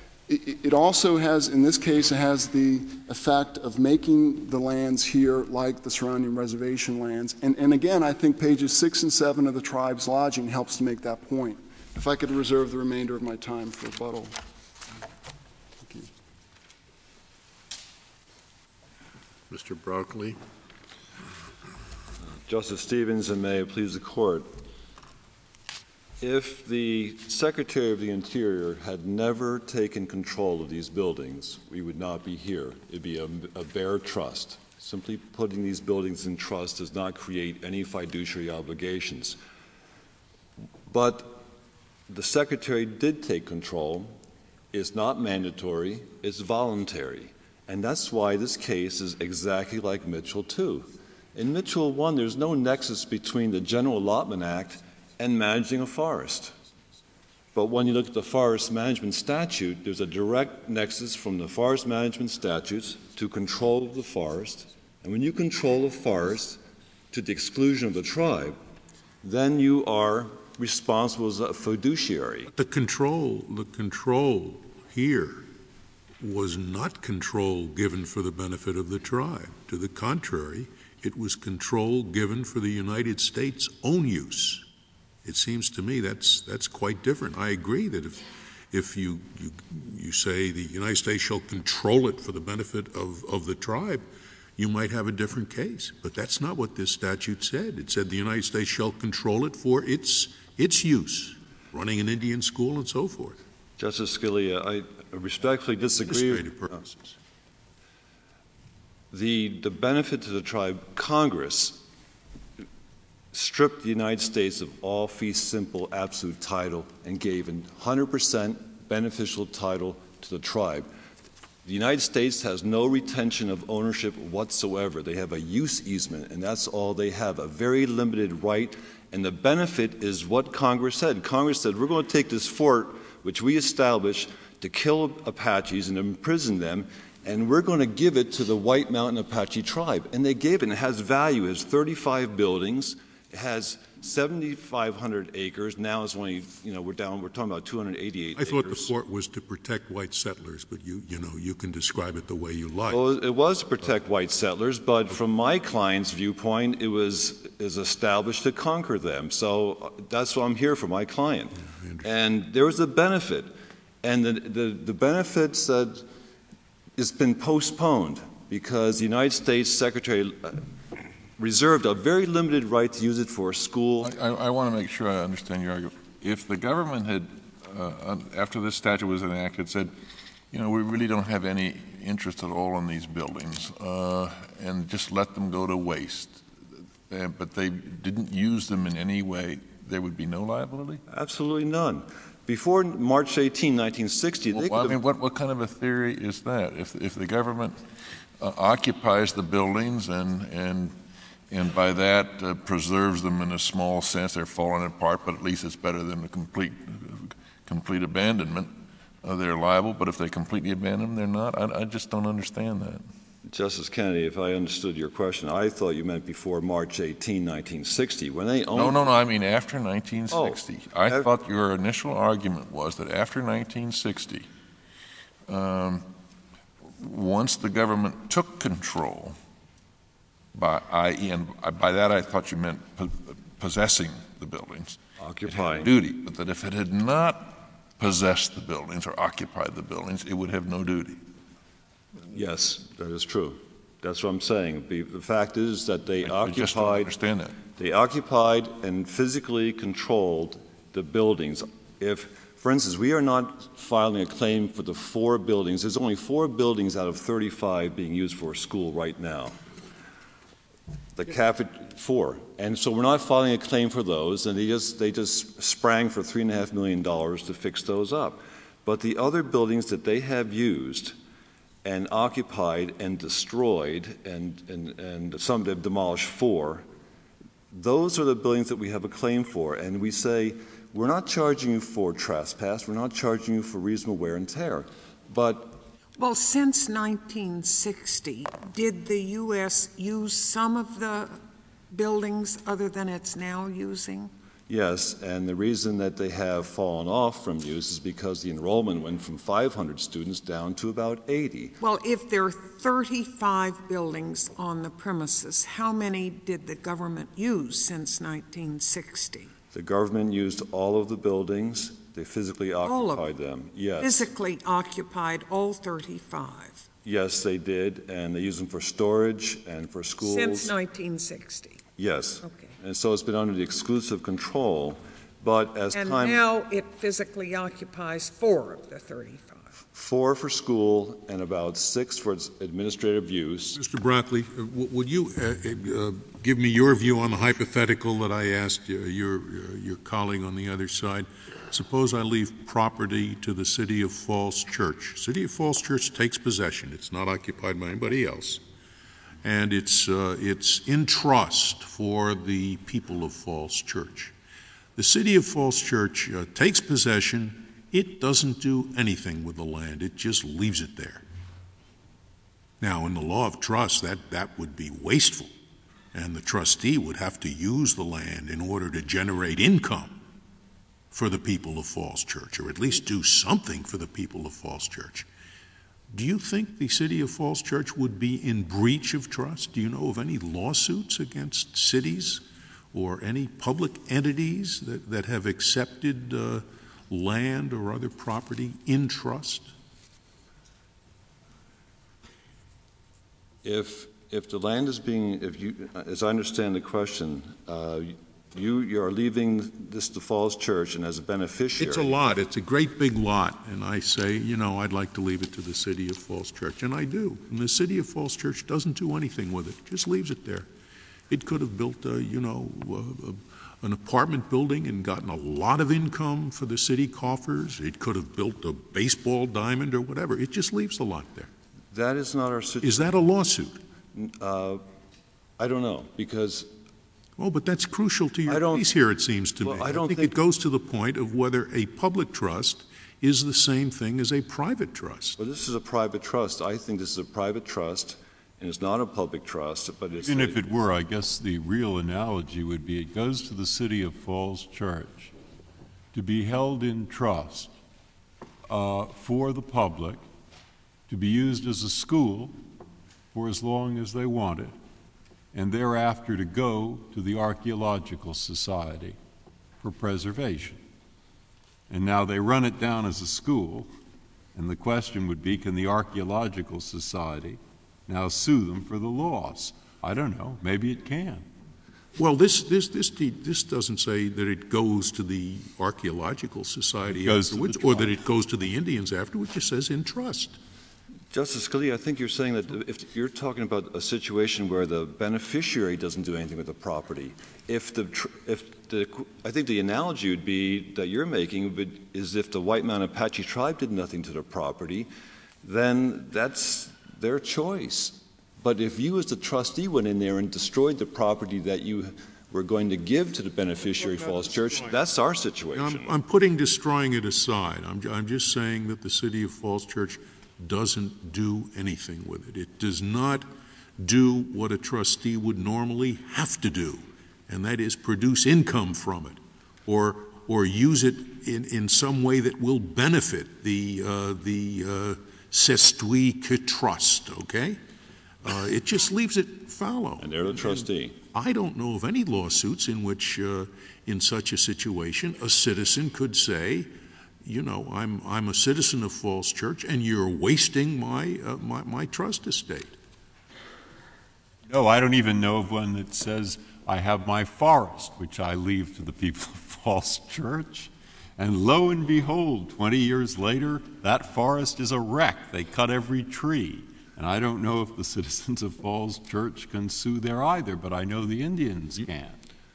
It also has, in this case, it has the effect of making the lands here like the surrounding reservation lands. And, and again, I think pages six and seven of the tribe's lodging helps to make that point. If I could reserve the remainder of my time for rebuttal. Thank you. Mister Broccoli. Justice Stevens, and may it please the Court. If the Secretary of the Interior had never taken control of these buildings, we would not be here. It would be a, a bare trust. Simply putting these buildings in trust does not create any fiduciary obligations. But the Secretary did take control. It's not mandatory. It's voluntary. And that's why this case is exactly like Mitchell two. In Mitchell one, there's no nexus between the General Allotment Act and managing a forest. But when you look at the Forest Management Statute, there's a direct nexus from the Forest Management Statutes to control of the forest. And when you control a forest to the exclusion of the tribe, then you are responsible as a fiduciary. The control, the control here was not control given for the benefit of the tribe. To the contrary, it was control given for the United States' own use. It seems to me that's that's quite different. I agree that if if you you, you say the United States shall control it for the benefit of, of the tribe, you might have a different case. But that's not what this statute said. It said the United States shall control it for its its use, running an Indian school and so forth. Justice Scalia, I respectfully disagree. Administrative purposes. The the benefit to the tribe, Congress stripped the United States of all fee simple absolute title and gave a one hundred percent beneficial title to the tribe. The United States has no retention of ownership whatsoever. They have a use easement, and that's all they have, a very limited right. And the benefit is what Congress said. Congress said, we're going to take this fort, which we established to kill Apaches and imprison them, and we're going to give it to the White Mountain Apache tribe. And they gave it, and it has value. It has thirty-five buildings. It has seventy-five hundred acres. Now it's only, you know, we're down, we're talking about two hundred eighty-eight I acres. thought the fort was to protect white settlers, but you, you know, you can describe it the way you like. Well, it was to protect white settlers, but from my client's viewpoint, it was is established to conquer them. So that's what I'm here for, my client. Yeah, and there was a benefit. And the, the, the benefit said it's been postponed because the United States Secretary reserved a very limited right to use it for a school. I, I, I want to make sure I understand your argument. If the government had, uh, after this statute was enacted, said, you know, we really don't have any interest at all in these buildings, uh, and just let them go to waste, uh, but they didn't use them in any way, there would be no liability? Absolutely none. Before March eighteenth, nineteen sixty, well, they well, I could mean, what, what kind of a theory is that? If, if the government uh, occupies the buildings and, and, and by that uh, preserves them in a small sense, they're falling apart, but at least it's better than a complete, uh, complete abandonment, uh, they're liable, but if they completely abandon them, they're not? I, I just don't understand that. Justice Kennedy, if I understood your question, I thought you meant before March eighteenth, nineteen sixty, when they owned... No, no, no, I mean after nineteen sixty. Oh, I after... thought your initial argument was that after nineteen sixty, um, once the government took control, by that is, and by that I thought you meant po- possessing the buildings, occupying duty, but that if it had not possessed the buildings or occupied the buildings, it would have no duty. Yes, that is true. That's what I'm saying. The, the fact is that they I occupied. just don't understand that. They occupied and physically controlled the buildings. If, for instance, we are not filing a claim for the four buildings. There's only four buildings out of thirty-five being used for a school right now. The cafe, four, and so we're not filing a claim for those. And they just they just sprang for three and a half million dollars to fix those up. But the other buildings that they have used and occupied and destroyed, and, and, and some have demolished four, those are the buildings that we have a claim for. And we say, we're not charging you for trespass, we're not charging you for reasonable wear and tear. But well, since nineteen sixty, did the U S use some of the buildings other than it's now using? yes, and the reason that they have fallen off from use is because the enrollment went from five hundred students down to about eighty. Well, if there are thirty-five buildings on the premises, how many did the government use since nineteen sixty? The government used all of the buildings. They physically All of occupied them. Yes. Physically occupied all thirty-five? Yes, they did, and they used them for storage and for schools. Since nineteen sixty? Yes. Okay. And so it's been under the exclusive control, but as And time... now it physically occupies four of the thirty-five? Four for school and about six for its administrative use. Mister Brockley, uh, w- would you uh, uh, give me your view on the hypothetical that I asked uh, your, uh, your colleague on the other side? Suppose I leave property to the City of Falls Church. City of Falls Church takes possession. It's not occupied by anybody else. And it's, uh, it's in trust for the people of Falls Church. The City of Falls Church uh, takes possession. It doesn't do anything with the land. It just leaves it there. Now, in the law of trust, that, that would be wasteful, and the trustee would have to use the land in order to generate income for the people of Falls Church, or at least do something for the people of Falls Church. Do you think the City of Falls Church would be in breach of trust? Do you know of any lawsuits against cities or any public entities that, that have accepted uh, land or other property in trust? If if the land is being, if you, as I understand the question, uh, you you are leaving this to Falls Church, and as a beneficiary, It's a lot. It's a great big lot, and I say, you know, I'd like to leave it to the City of Falls Church, and I do. And the City of Falls Church doesn't do anything with it; just leaves it there. It could have built, a, you know, a, a, an apartment building and gotten a lot of income for the city coffers. It could have built a baseball diamond or whatever. It just leaves the lot there. That is not our situation. Is that a lawsuit? Uh, I don't know, because Oh, but that's crucial to I your don't- case here, it seems to well, me. I don't think, think- it goes to the point of whether a public trust is the same thing as a private trust. well, this is a private trust. I think this is a private trust, and it's not a public trust, but it's Even a, if it were, I guess the real analogy would be it goes to the City of Falls Church to be held in trust uh, for the public, to be used as a school for as long as they want it, and thereafter to go to the Archaeological Society for preservation. And now they run it down as a school, and the question would be, can the Archaeological Society now sue them for the loss? I don't know. Maybe it can. Well, this this this this doesn't say that it goes to the Archaeological Society goes to afterwards, the or that it goes to the Indians afterwards. It just says in trust. Justice Scalia, I think you're saying that if you're talking about a situation where the beneficiary doesn't do anything with the property, if the, tr- if the, I think the analogy would be that you're making would, is if the White Mountain Apache tribe did nothing to their property, then that's their choice. But if you as the trustee went in there and destroyed the property that you were going to give to the beneficiary Falls Church, that's our situation. I'm, I'm putting destroying it aside. I'm, I'm just saying that the City of Falls Church doesn't do anything with it. It does not do what a trustee would normally have to do, and that is produce income from it, or or use it in, in some way that will benefit the uh, the uh, Sestuique Trust. Okay, uh, it just leaves it fallow. And they're the trustee. I don't know of any lawsuits in which, uh, in such a situation, a citizen could say, you know, I'm I'm a citizen of Falls Church, and you're wasting my uh, my, my trust estate. No, I don't even know of one that says I have my forest, which I leave to the people of Falls Church, and lo and behold, twenty years later, that forest is a wreck. They cut every tree. And I don't know if the citizens of Falls Church can sue there either, but I know the Indians can.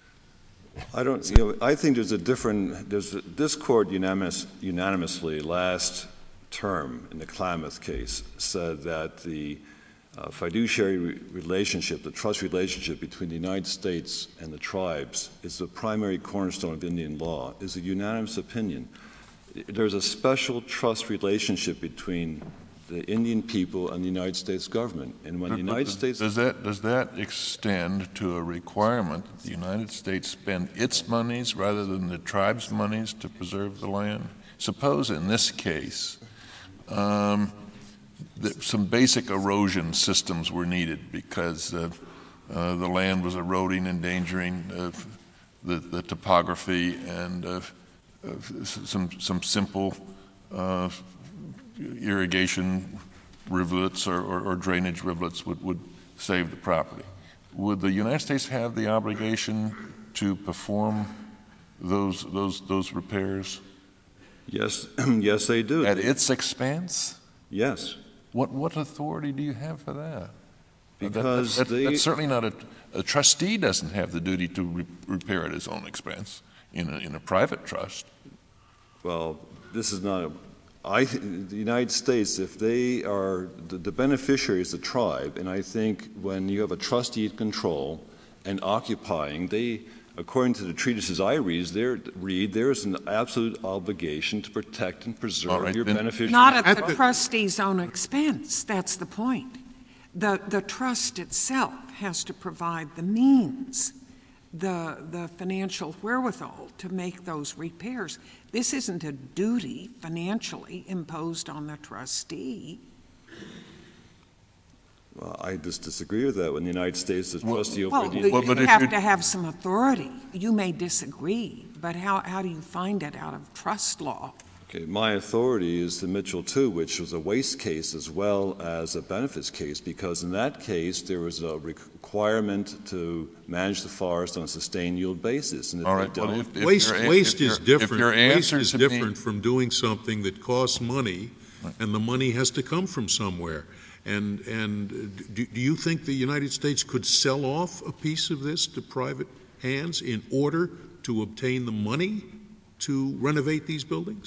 I don't, you know, I think there's a different, there's a, this court unanimous, unanimously last term in the Klamath case said that the uh, fiduciary re- relationship, the trust relationship between the United States and the tribes is the primary cornerstone of Indian law, is a unanimous opinion. There's a special trust relationship between the Indian people and the United States government. And when the United States... Does that, does that extend to a requirement that the United States spend its monies rather than the tribe's monies to preserve the land? Suppose in this case, um, that some basic erosion systems were needed because uh, uh, the land was eroding, endangering uh, the, the topography, and uh, uh, some, some simple uh, irrigation rivulets or, or, or drainage rivulets would, would save the property. Would the United States have the obligation to perform those those those repairs? Yes, yes, they do. At its expense? Yes. What what authority do you have for that? Because that, that, they, that's certainly not a, a trustee doesn't have the duty to re- repair at his own expense in a, in a private trust. Well, this is not a I th- the United States, if they are the, the beneficiary is the tribe, and I think when you have a trustee in control and occupying, they, according to the treatises I read, there, read there is an absolute obligation to protect and preserve right, your then, beneficiary. Not at, At the, the- trustee's own expense. That's the point. The, the trust itself has to provide the means, the, the financial wherewithal to make those repairs. This isn't a duty financially imposed on the trustee. Well, I just disagree with that. When the United States is trustee over Well, the you Well, but if have you- to have some authority. You may disagree, but how, how do you find it out of trust law? Okay, my authority is the Mitchell two, which was a waste case as well as a benefits case, because in that case there was a requirement to manage the forest on a sustained yield basis. And if All they right. Well, don't, if, if Waste, your- waste if is your- different. If your Waste answer is to me- different from doing something that costs money, and the money has to come from somewhere. And and do, do you think the United States could sell off a piece of this to private hands in order to obtain the money to renovate these buildings?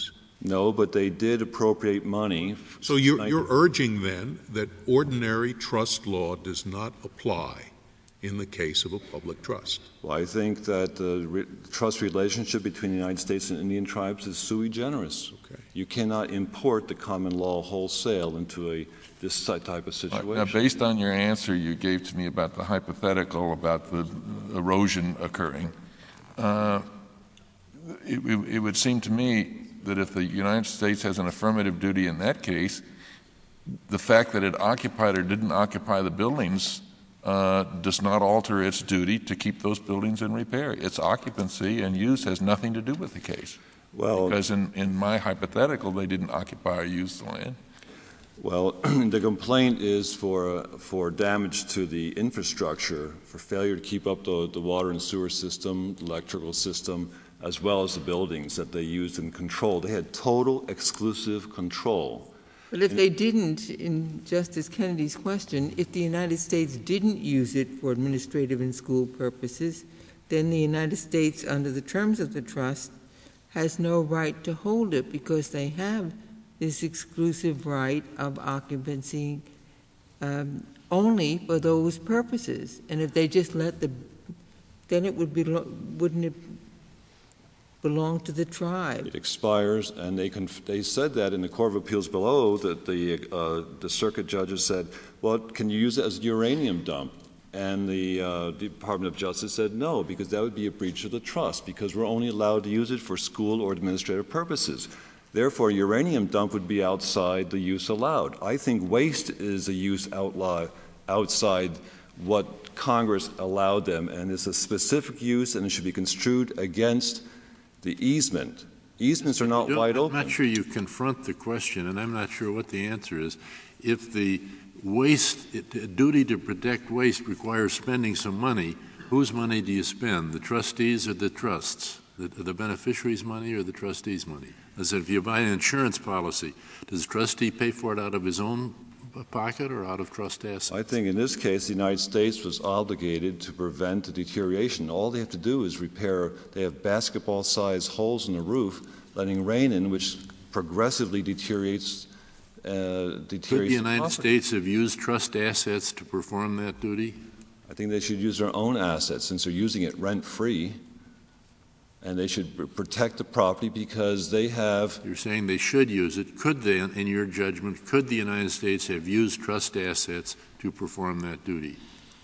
No, but they did appropriate money. So you're, you're urging then that ordinary trust law does not apply in the case of a public trust? Well, I think that the re- trust relationship between the United States and Indian tribes is sui generis. Okay. You cannot import the common law wholesale into a this type of situation. Now, based on your answer you gave to me about the hypothetical about the erosion occurring, uh, it, it, it would seem to me that if the United States has an affirmative duty in that case, the fact that it occupied or didn't occupy the buildings uh, does not alter its duty to keep those buildings in repair. Its occupancy and use has nothing to do with the case. Well, because in, in my hypothetical, they didn't occupy or use the land. Well, the complaint is for uh, for damage to the infrastructure, for failure to keep up the, the water and sewer system, the electrical system, as well as the buildings that they used and controlled. They had total exclusive control. But if they didn't, in Justice Kennedy's question, if the United States didn't use it for administrative and school purposes, then the United States, under the terms of the trust, has no right to hold it because they have this exclusive right of occupancy um, only for those purposes. And if they just let the, then it would be, wouldn't it belong to the tribe? It expires, and they conf- they said that in the Court of Appeals below, that the uh, the circuit judges said, well, can you use it as a uranium dump? And the uh, Department of Justice said no, because that would be a breach of the trust, because we're only allowed to use it for school or administrative purposes. Therefore, uranium dump would be outside the use allowed. I think waste is a use outlaw, outside what Congress allowed them, and it's a specific use, and it should be construed against the easement. Easements are not wide open. I'm not sure you confront the question, and I'm not sure what the answer is. If the waste, it, duty to protect waste requires spending some money, whose money do you spend, the trustees or the trusts? The, the beneficiary's money or the trustee's money? As if you buy an insurance policy, does the trustee pay for it out of his own pocket or out of trust assets? I think in this case, the United States was obligated to prevent the deterioration. All they have to do is repair. They have basketball-sized holes in the roof, letting rain in, which progressively deteriorates. Uh, deteriorates Could the United the States have used trust assets to perform that duty? I think they should use their own assets since they're using it rent-free. And they should protect the property because they have... You're saying they should use it. Could they, in your judgment, could the United States have used trust assets to perform that duty?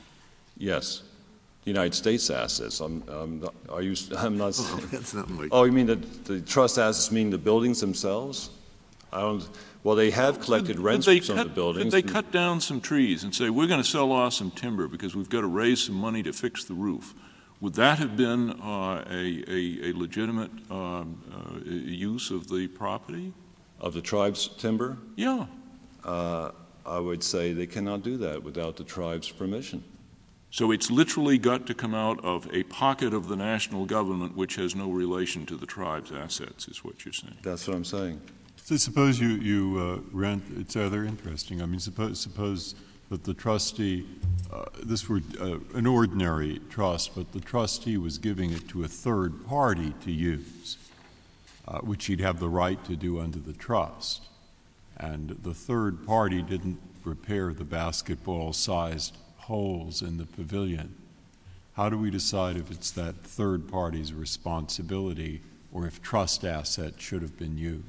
Yes. The United States assets. I'm, I'm not, are you, I'm not... Oh, that's not like... Oh, you mean that the trust assets mean the buildings themselves? I don't... Well, they have collected rents from some of the buildings. Could they cut down some trees and say, we're going to sell off some timber because we've got to raise some money to fix the roof? Would that have been uh, a, a, a legitimate um, uh, use of the property? Of the tribe's timber? Yeah. Uh, I would say they cannot do that without the tribe's permission. So it's literally got to come out of a pocket of the national government which has no relation to the tribe's assets, is what you're saying. That's what I'm saying. So suppose you, you uh, rent, it's rather interesting. I mean, suppose, suppose that the trustee, uh, this were uh, an ordinary trust, but the trustee was giving it to a third party to use, uh, which he'd have the right to do under the trust. And the third party didn't repair the basketball-sized holes in the pavilion. How do we decide if it's that third party's responsibility or if trust assets should have been used?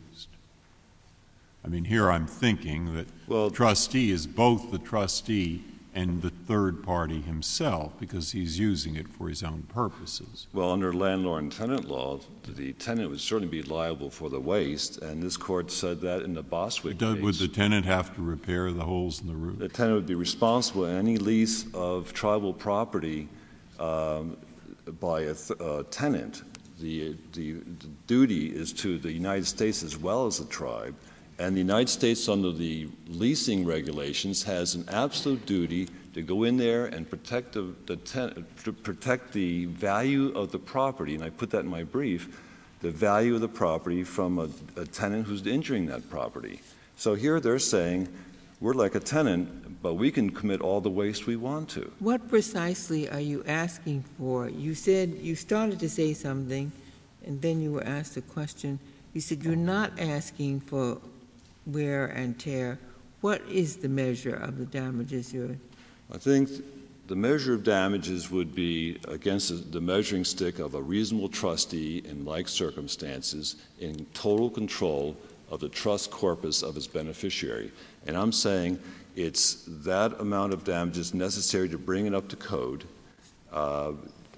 I mean, here I'm thinking that well, the trustee is both the trustee and the third party himself because he's using it for his own purposes. Well, under landlord and tenant law, the tenant would certainly be liable for the waste, and this court said that in the Boswick Does, case. Would the tenant have to repair the holes in the roof? The tenant would be responsible in any lease of tribal property um, by a th- uh, tenant. The, the, the duty is to the United States as well as the tribe. And the United States, under the leasing regulations, has an absolute duty to go in there and protect the, the ten, to protect the value of the property. And I put that in my brief, the value of the property from a, a tenant who's injuring that property. So here they're saying, we're like a tenant, but we can commit all the waste we want to. What precisely are you asking for? You said, you started to say something, and then you were asked a question. You said you're not asking for wear and tear. What is the measure of the damages you're? I think the measure of damages would be against the measuring stick of a reasonable trustee in like circumstances in total control of the trust corpus of its beneficiary. And I'm saying it's that amount of damages necessary to bring it up to code, uh,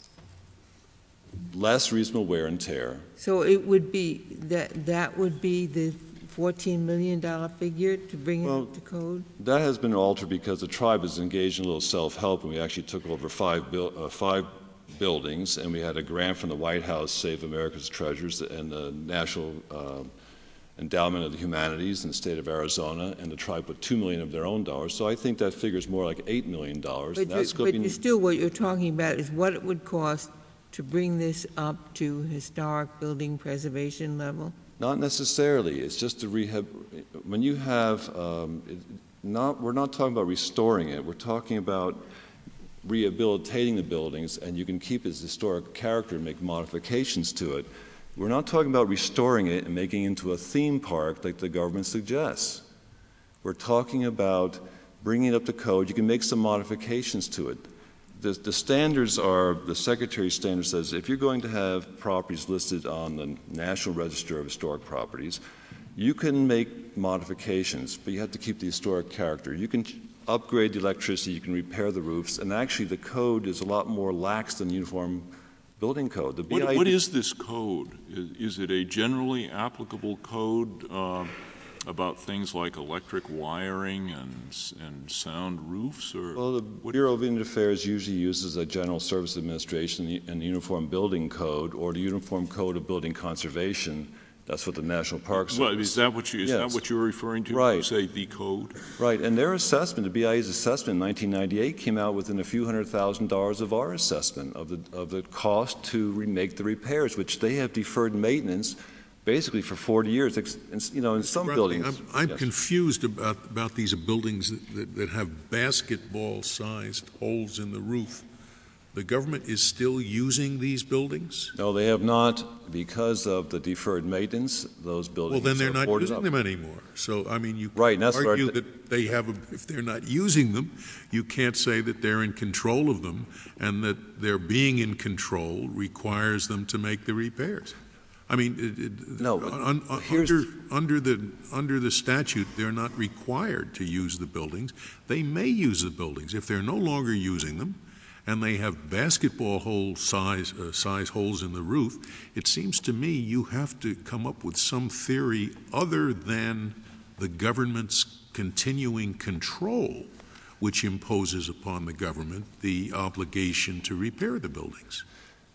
less reasonable wear and tear. So it would be that that would be the fourteen million dollars figure to bring it well, up to code? That has been altered because the tribe is engaged in a little self-help, and we actually took over five, bu- uh, five buildings, and we had a grant from the White House, Save America's Treasures, and the National uh, Endowment of the Humanities in the state of Arizona, and the tribe put two million dollars of their own dollars. So I think that figure is more like eight million dollars. But, that's you, but you still, what you're talking about is what it would cost to bring this up to historic building preservation level? Not necessarily. It's just a rehab. When you have, um, it, not, we're not talking about restoring it. We're talking about rehabilitating the buildings, and you can keep its historic character and make modifications to it. We're not talking about restoring it and making it into a theme park like the government suggests. We're talking about bringing it up to code. You can make some modifications to it. The, the standards are, the Secretary's standard says if you're going to have properties listed on the National Register of Historic Properties, you can make modifications, but you have to keep the historic character. You can upgrade the electricity, you can repair the roofs, and actually the code is a lot more lax than the Uniform Building Code. The what, B I D what is this code? Is, is it a generally applicable code uh, about things like electric wiring and, and sound roofs? Or well, the Bureau of Indian Affairs usually uses a General Service Administration and the Uniform Building Code or the Uniform Code of Building Conservation. That's what the National Park Service. Well, is that what you is yes. that what you're referring to? Right. When you say the code. Right, and their assessment, the B I A's assessment in nineteen ninety-eight, came out within a few hundred thousand dollars of our assessment of the of the cost to remake the repairs, which they have deferred maintenance basically for forty years. You know, in some Bradley, buildings. I'm, I'm yes. confused about about these buildings that, that, that have basketball-sized holes in the roof. The government is still using these buildings? No, they have not, because of the deferred maintenance. Those buildings. Well, then they're are not boarded using up. them anymore. So, I mean, you right, can't that's argue what that they have. A, if they're not using them, you can't say that they're in control of them, and that their being in control requires them to make the repairs. I mean, it, it, no, un, un, under under the under the statute, they're not required to use the buildings. They may use the buildings if they're no longer using them, and they have basketball hole size uh, size holes in the roof. It seems to me you have to come up with some theory other than the government's continuing control, which imposes upon the government the obligation to repair the buildings.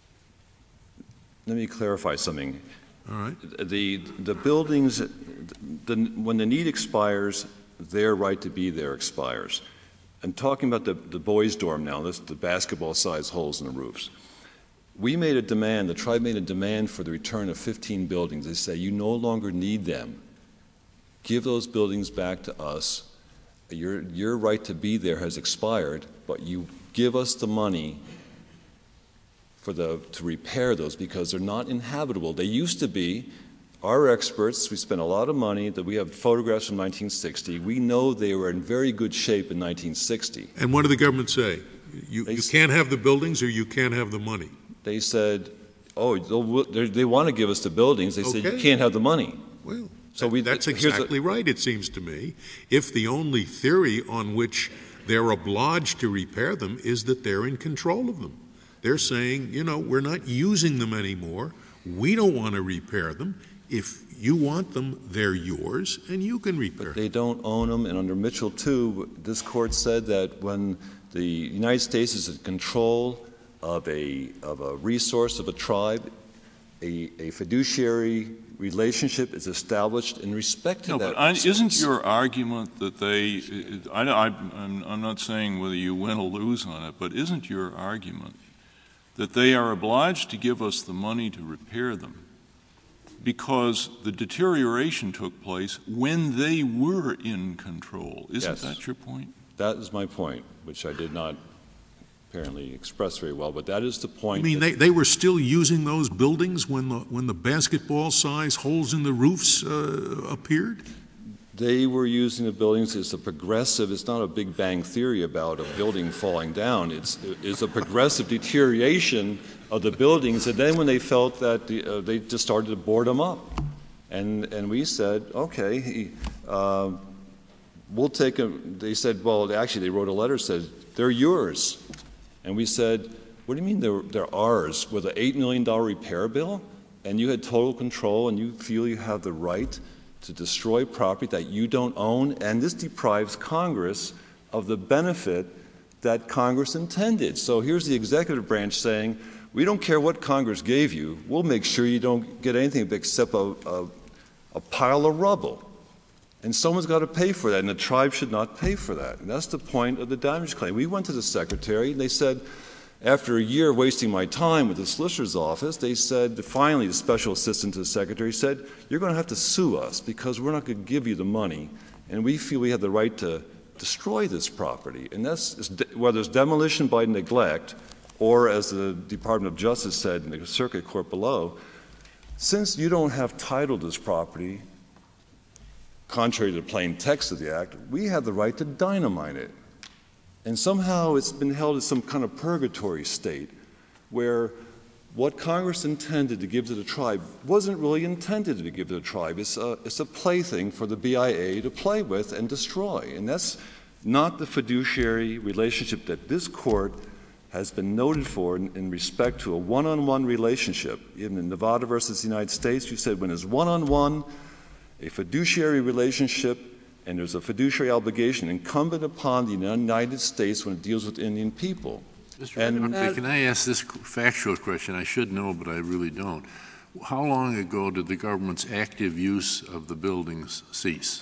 Let me clarify something. All right. The, the buildings, the, when the need expires, their right to be there expires. I'm talking about the, the boys' dorm now, this, the basketball-sized holes in the roofs. We made a demand, the tribe made a demand for the return of fifteen buildings. They say, you no longer need them. Give those buildings back to us. Your, your right to be there has expired, but you give us the money for the, to repair those because they're not inhabitable. They used to be. Our experts, we spent a lot of money, that we have photographs from nineteen sixty. We know they were in very good shape in nineteen sixty. And what did the government say? You, They you s- can't have the buildings or you can't have the money. They said, oh, they'll- they they want to give us the buildings. They said, you Okay. can't have the money. Well, So that- we- that's here's a- exactly right, it seems to me. If the only theory on which they're obliged to repair them is that they're in control of them. They're saying, you know, we're not using them anymore. We don't want to repair them. If you want them, they're yours, and you can repair them. They don't own them, and under Mitchell two, this court said that when the United States is in control of a of a resource of a tribe, a, a fiduciary relationship is established in respect to no, that. but I, isn't your argument that they? I, I, I'm, I'm not saying whether you win or lose on it, but isn't your argument that they are obliged to give us the money to repair them because the deterioration took place when they were in control? Isn't Yes. that your point? That is my point, which I did not apparently expressed very well, but that is the point. I mean, they, they were still using those buildings when the, when the basketball-size holes in the roofs uh, appeared? They were using the buildings as a progressive, it's not a Big Bang theory about a building falling down. It's, it's a progressive deterioration of the buildings. And then when they felt that, the, uh, they just started to board them up. And, and we said, okay, uh, we'll take them. They said, well, actually, they wrote a letter that said, they're yours. And we said, what do you mean they're, they're ours? With an eight million dollars repair bill? And you had total control and you feel you have the right to destroy property that you don't own, and this deprives Congress of the benefit that Congress intended. So here's the executive branch saying, we don't care what Congress gave you, we'll make sure you don't get anything except a, a, a pile of rubble. And someone's got to pay for that, and the tribe should not pay for that. And that's the point of the damage claim. We went to the Secretary, and they said, after a year wasting my time with the solicitor's office, they said, finally the special assistant to the Secretary said, you're going to have to sue us because we're not going to give you the money, and we feel we have the right to destroy this property. And that's, whether it's demolition by neglect or, as the Department of Justice said in the circuit court below, since you don't have title to this property, contrary to the plain text of the Act, we have the right to dynamite it. And somehow it's been held as some kind of purgatory state where what Congress intended to give to the tribe wasn't really intended to be given to the tribe. It's a, it's a plaything for the B I A to play with and destroy. And that's not the fiduciary relationship that this Court has been noted for in, in respect to a one-on-one relationship. Even in Nevada versus the United States, you said when it's one-on-one, a fiduciary relationship, and there's a fiduciary obligation incumbent upon the United States when it deals with Indian people. Mister And, uh, can I ask this factual question? I should know, but I really don't. How long ago did the government's active use of the buildings cease?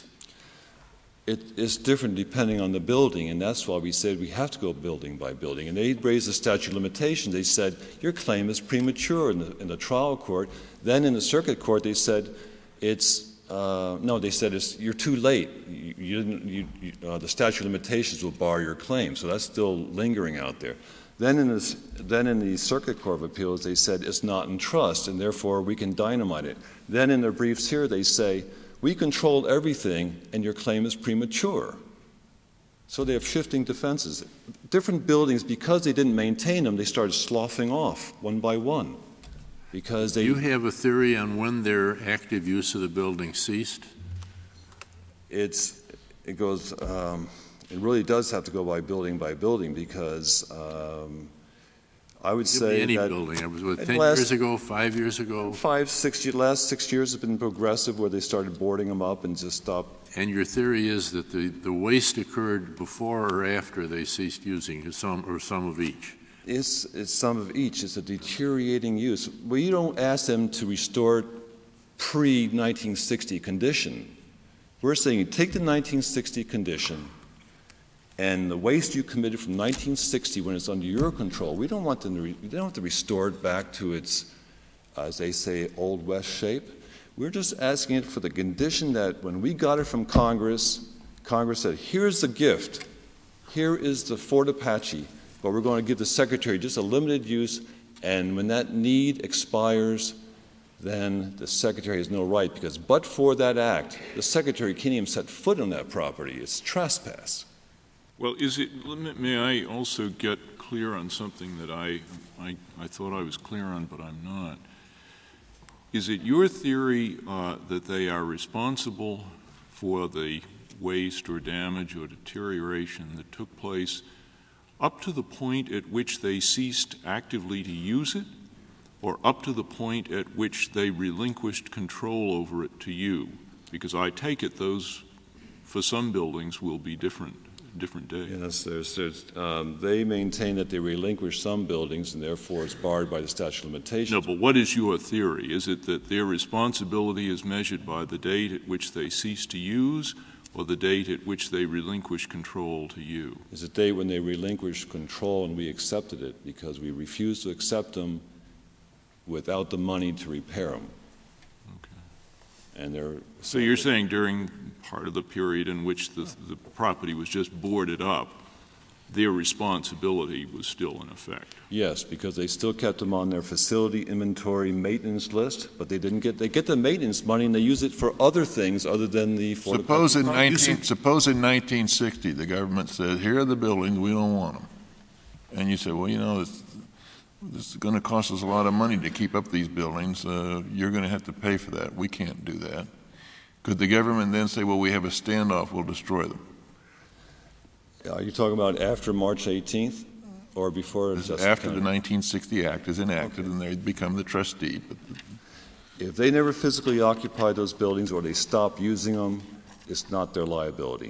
It is different depending on the building, and that's why we said we have to go building by building. And they raised the statute of limitations. They said, your claim is premature in the, in the trial court. Then in the circuit court, they said, it's Uh, no, they said it's, you're too late. You, you didn't, you, you, uh, the statute of limitations will bar your claim, so that's still lingering out there. Then in, this, then in the Circuit Court of Appeals, they said it's not in trust, and therefore we can dynamite it. Then in their briefs here, they say, we controlled everything, and your claim is premature. So they have shifting defenses. Different buildings, because they didn't maintain them, they started sloughing off one by one. Because they, Do you have a theory on when their active use of the building ceased? It's, it goes, um, it really does have to go by building by building because um, I would Give say me any that building. It was what, ten last, years ago, five years ago? Five, six, last six years have been progressive where they started boarding them up and just stopped. And your theory is that the, the waste occurred before or after they ceased using, some or some of each? It's, it's some of each. It's a deteriorating use. We don't ask them to restore pre nineteen sixty condition. We're saying you take the nineteen sixty condition and the waste you committed from nineteen sixty when it's under your control, we don't want them to, re- we don't have to restore it back to its, as they say, Old West shape. We're just asking it for the condition that when we got it from Congress, Congress said, here's the gift. Here is the Fort Apache. But we're going to give the Secretary just a limited use, and when that need expires, then the Secretary has no right, because but for that act, the Secretary can't even set foot on that property. It's trespass. Well, is it, may I also get clear on something that I, I, I thought I was clear on, but I'm not. Is it your theory uh, that they are responsible for the waste or damage or deterioration that took place up to the point at which they ceased actively to use it, or up to the point at which they relinquished control over it to you? Because I take it those, for some buildings, will be different, different days. Yes, there's, there's, um, they maintain that they relinquished some buildings, and therefore it's barred by the statute of limitations. No, but what is your theory? Is it that their responsibility is measured by the date at which they cease to use, or the date at which they relinquish control to you? It's the date when they relinquished control and we accepted it because we refused to accept them without the money to repair them. Okay. And they're so you're saying during part of the period in which the, the property was just boarded up, their responsibility was still in effect. Yes, because they still kept them on their facility inventory maintenance list, but they didn't get, they get the maintenance money and they use it for other things other than the Fort Suppose in, Apache nineteen, suppose in nineteen sixty the government said, here are the buildings, we don't want them. And you say, well, you know, this, this is going to cost us a lot of money to keep up these buildings. Uh, you're going to have to pay for that. We can't do that. Could the government then say, well, we have a standoff, we'll destroy them? Are you talking about after March eighteenth or before? After the nineteen sixty Act is enacted, okay, and they become the trustee. But if they never physically occupy those buildings or they stop using them, it's not their liability.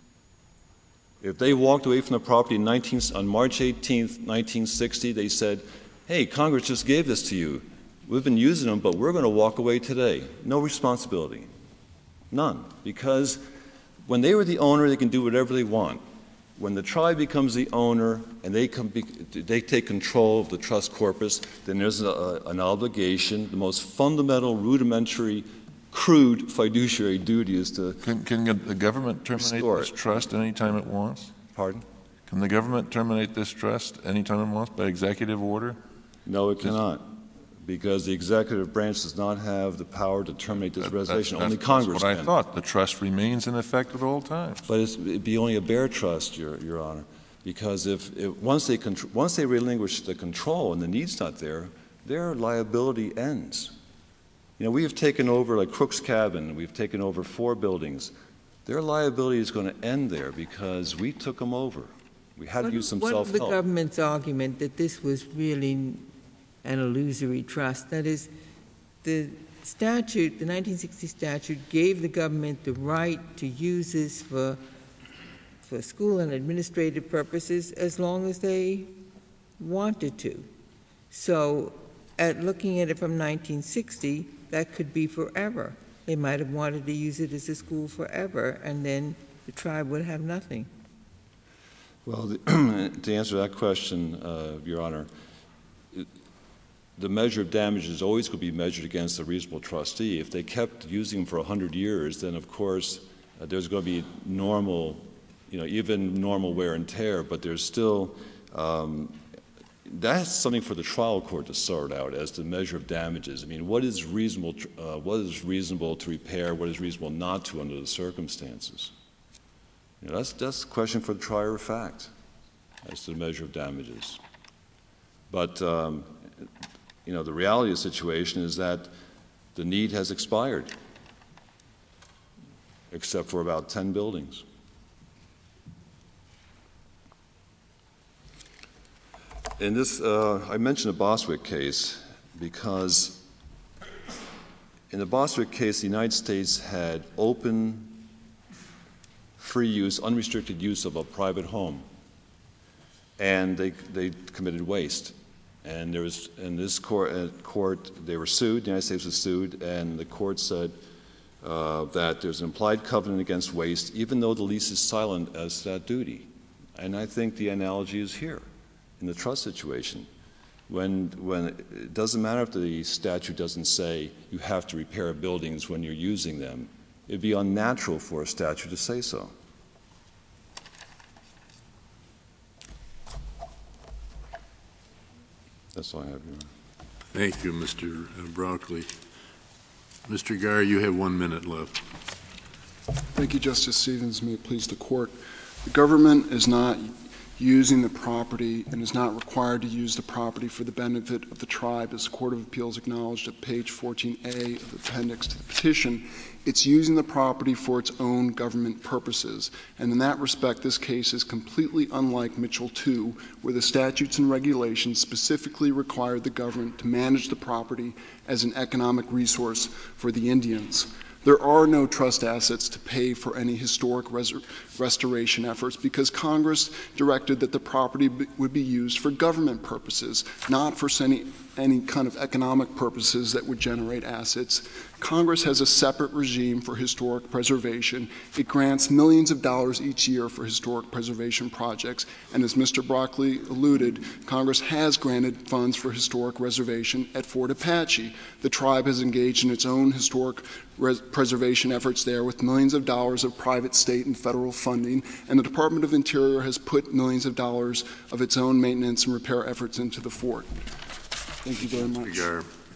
If they walked away from the property in nineteen, on March eighteenth, nineteen sixty, they said, hey, Congress just gave this to you. We've been using them, but we're going to walk away today. No responsibility. None. Because when they were the owner, they can do whatever they want. When the tribe becomes the owner and they, come be, they take control of the trust corpus, then there's a, an obligation. The most fundamental, rudimentary, crude fiduciary duty is to Can, can the government terminate this trust anytime it wants? Pardon? Can the government terminate this trust anytime it wants by executive order? No, it cannot, because the executive branch does not have the power to terminate this that, reservation. That, only that's, Congress that's what can. I thought. The trust remains in effect at all times. But it's, it'd be only a bare trust, Your, Your Honor, because if, if once they contr- once they relinquish the control and the need's not there, their liability ends. You know, we have taken over, like Crook's Cabin, we've taken over four buildings. Their liability is going to end there because we took them over. We had what, to use some what self-help. What the government's argument that this was really an illusory trust? That is, the statute, the nineteen sixty statute, gave the government the right to use this for, for school and administrative purposes as long as they wanted to. So, at looking at it from nineteen sixty, that could be forever. They might have wanted to use it as a school forever, and then the tribe would have nothing. Well, the, to answer that question, uh, Your Honor, it, the measure of damage is always going to be measured against a reasonable trustee. If they kept using them for one hundred years, then of course uh, there's going to be normal, you know, even normal wear and tear, but there's still, um, that's something for the trial court to sort out as the measure of damages. I mean, what is reasonable, uh, what is reasonable to repair, what is reasonable not to under the circumstances? You know, that's, that's a question for the trier of fact as to the measure of damages. But, um, you know, the reality of the situation is that the need has expired, except for about ten buildings. In this, uh, I mentioned the Bostwick case because in the Bostwick case, the United States had open, free use, unrestricted use of a private home, and they they committed waste. And there was in this court, uh, court they were sued. The United States was sued, and the court said uh, that there's an implied covenant against waste, even though the lease is silent as to that duty. And I think the analogy is here in the trust situation. When when it doesn't matter if the statute doesn't say you have to repair buildings when you're using them. It'd be unnatural for a statute to say so. That's all I have, Your Honor. Thank you, Mister Broccoli. Mister Garre, you have one minute left. Thank you, Justice Stevens. May it please the Court. The government is not using the property and is not required to use the property for the benefit of the tribe, as the Court of Appeals acknowledged at page fourteen A of the appendix to the petition. It's using the property for its own government purposes. And in that respect, this case is completely unlike Mitchell two, where the statutes and regulations specifically required the government to manage the property as an economic resource for the Indians. There are no trust assets to pay for any historic res- restoration efforts because Congress directed that the property b- would be used for government purposes, not for any, any kind of economic purposes that would generate assets. Congress has a separate regime for historic preservation. It grants millions of dollars each year for historic preservation projects. And as Mister Broccoli alluded, Congress has granted funds for historic reservation at Fort Apache. The tribe has engaged in its own historic res- preservation efforts there with millions of dollars of private, state, and federal funding, and the Department of Interior has put millions of dollars of its own maintenance and repair efforts into the fort. Thank you very much.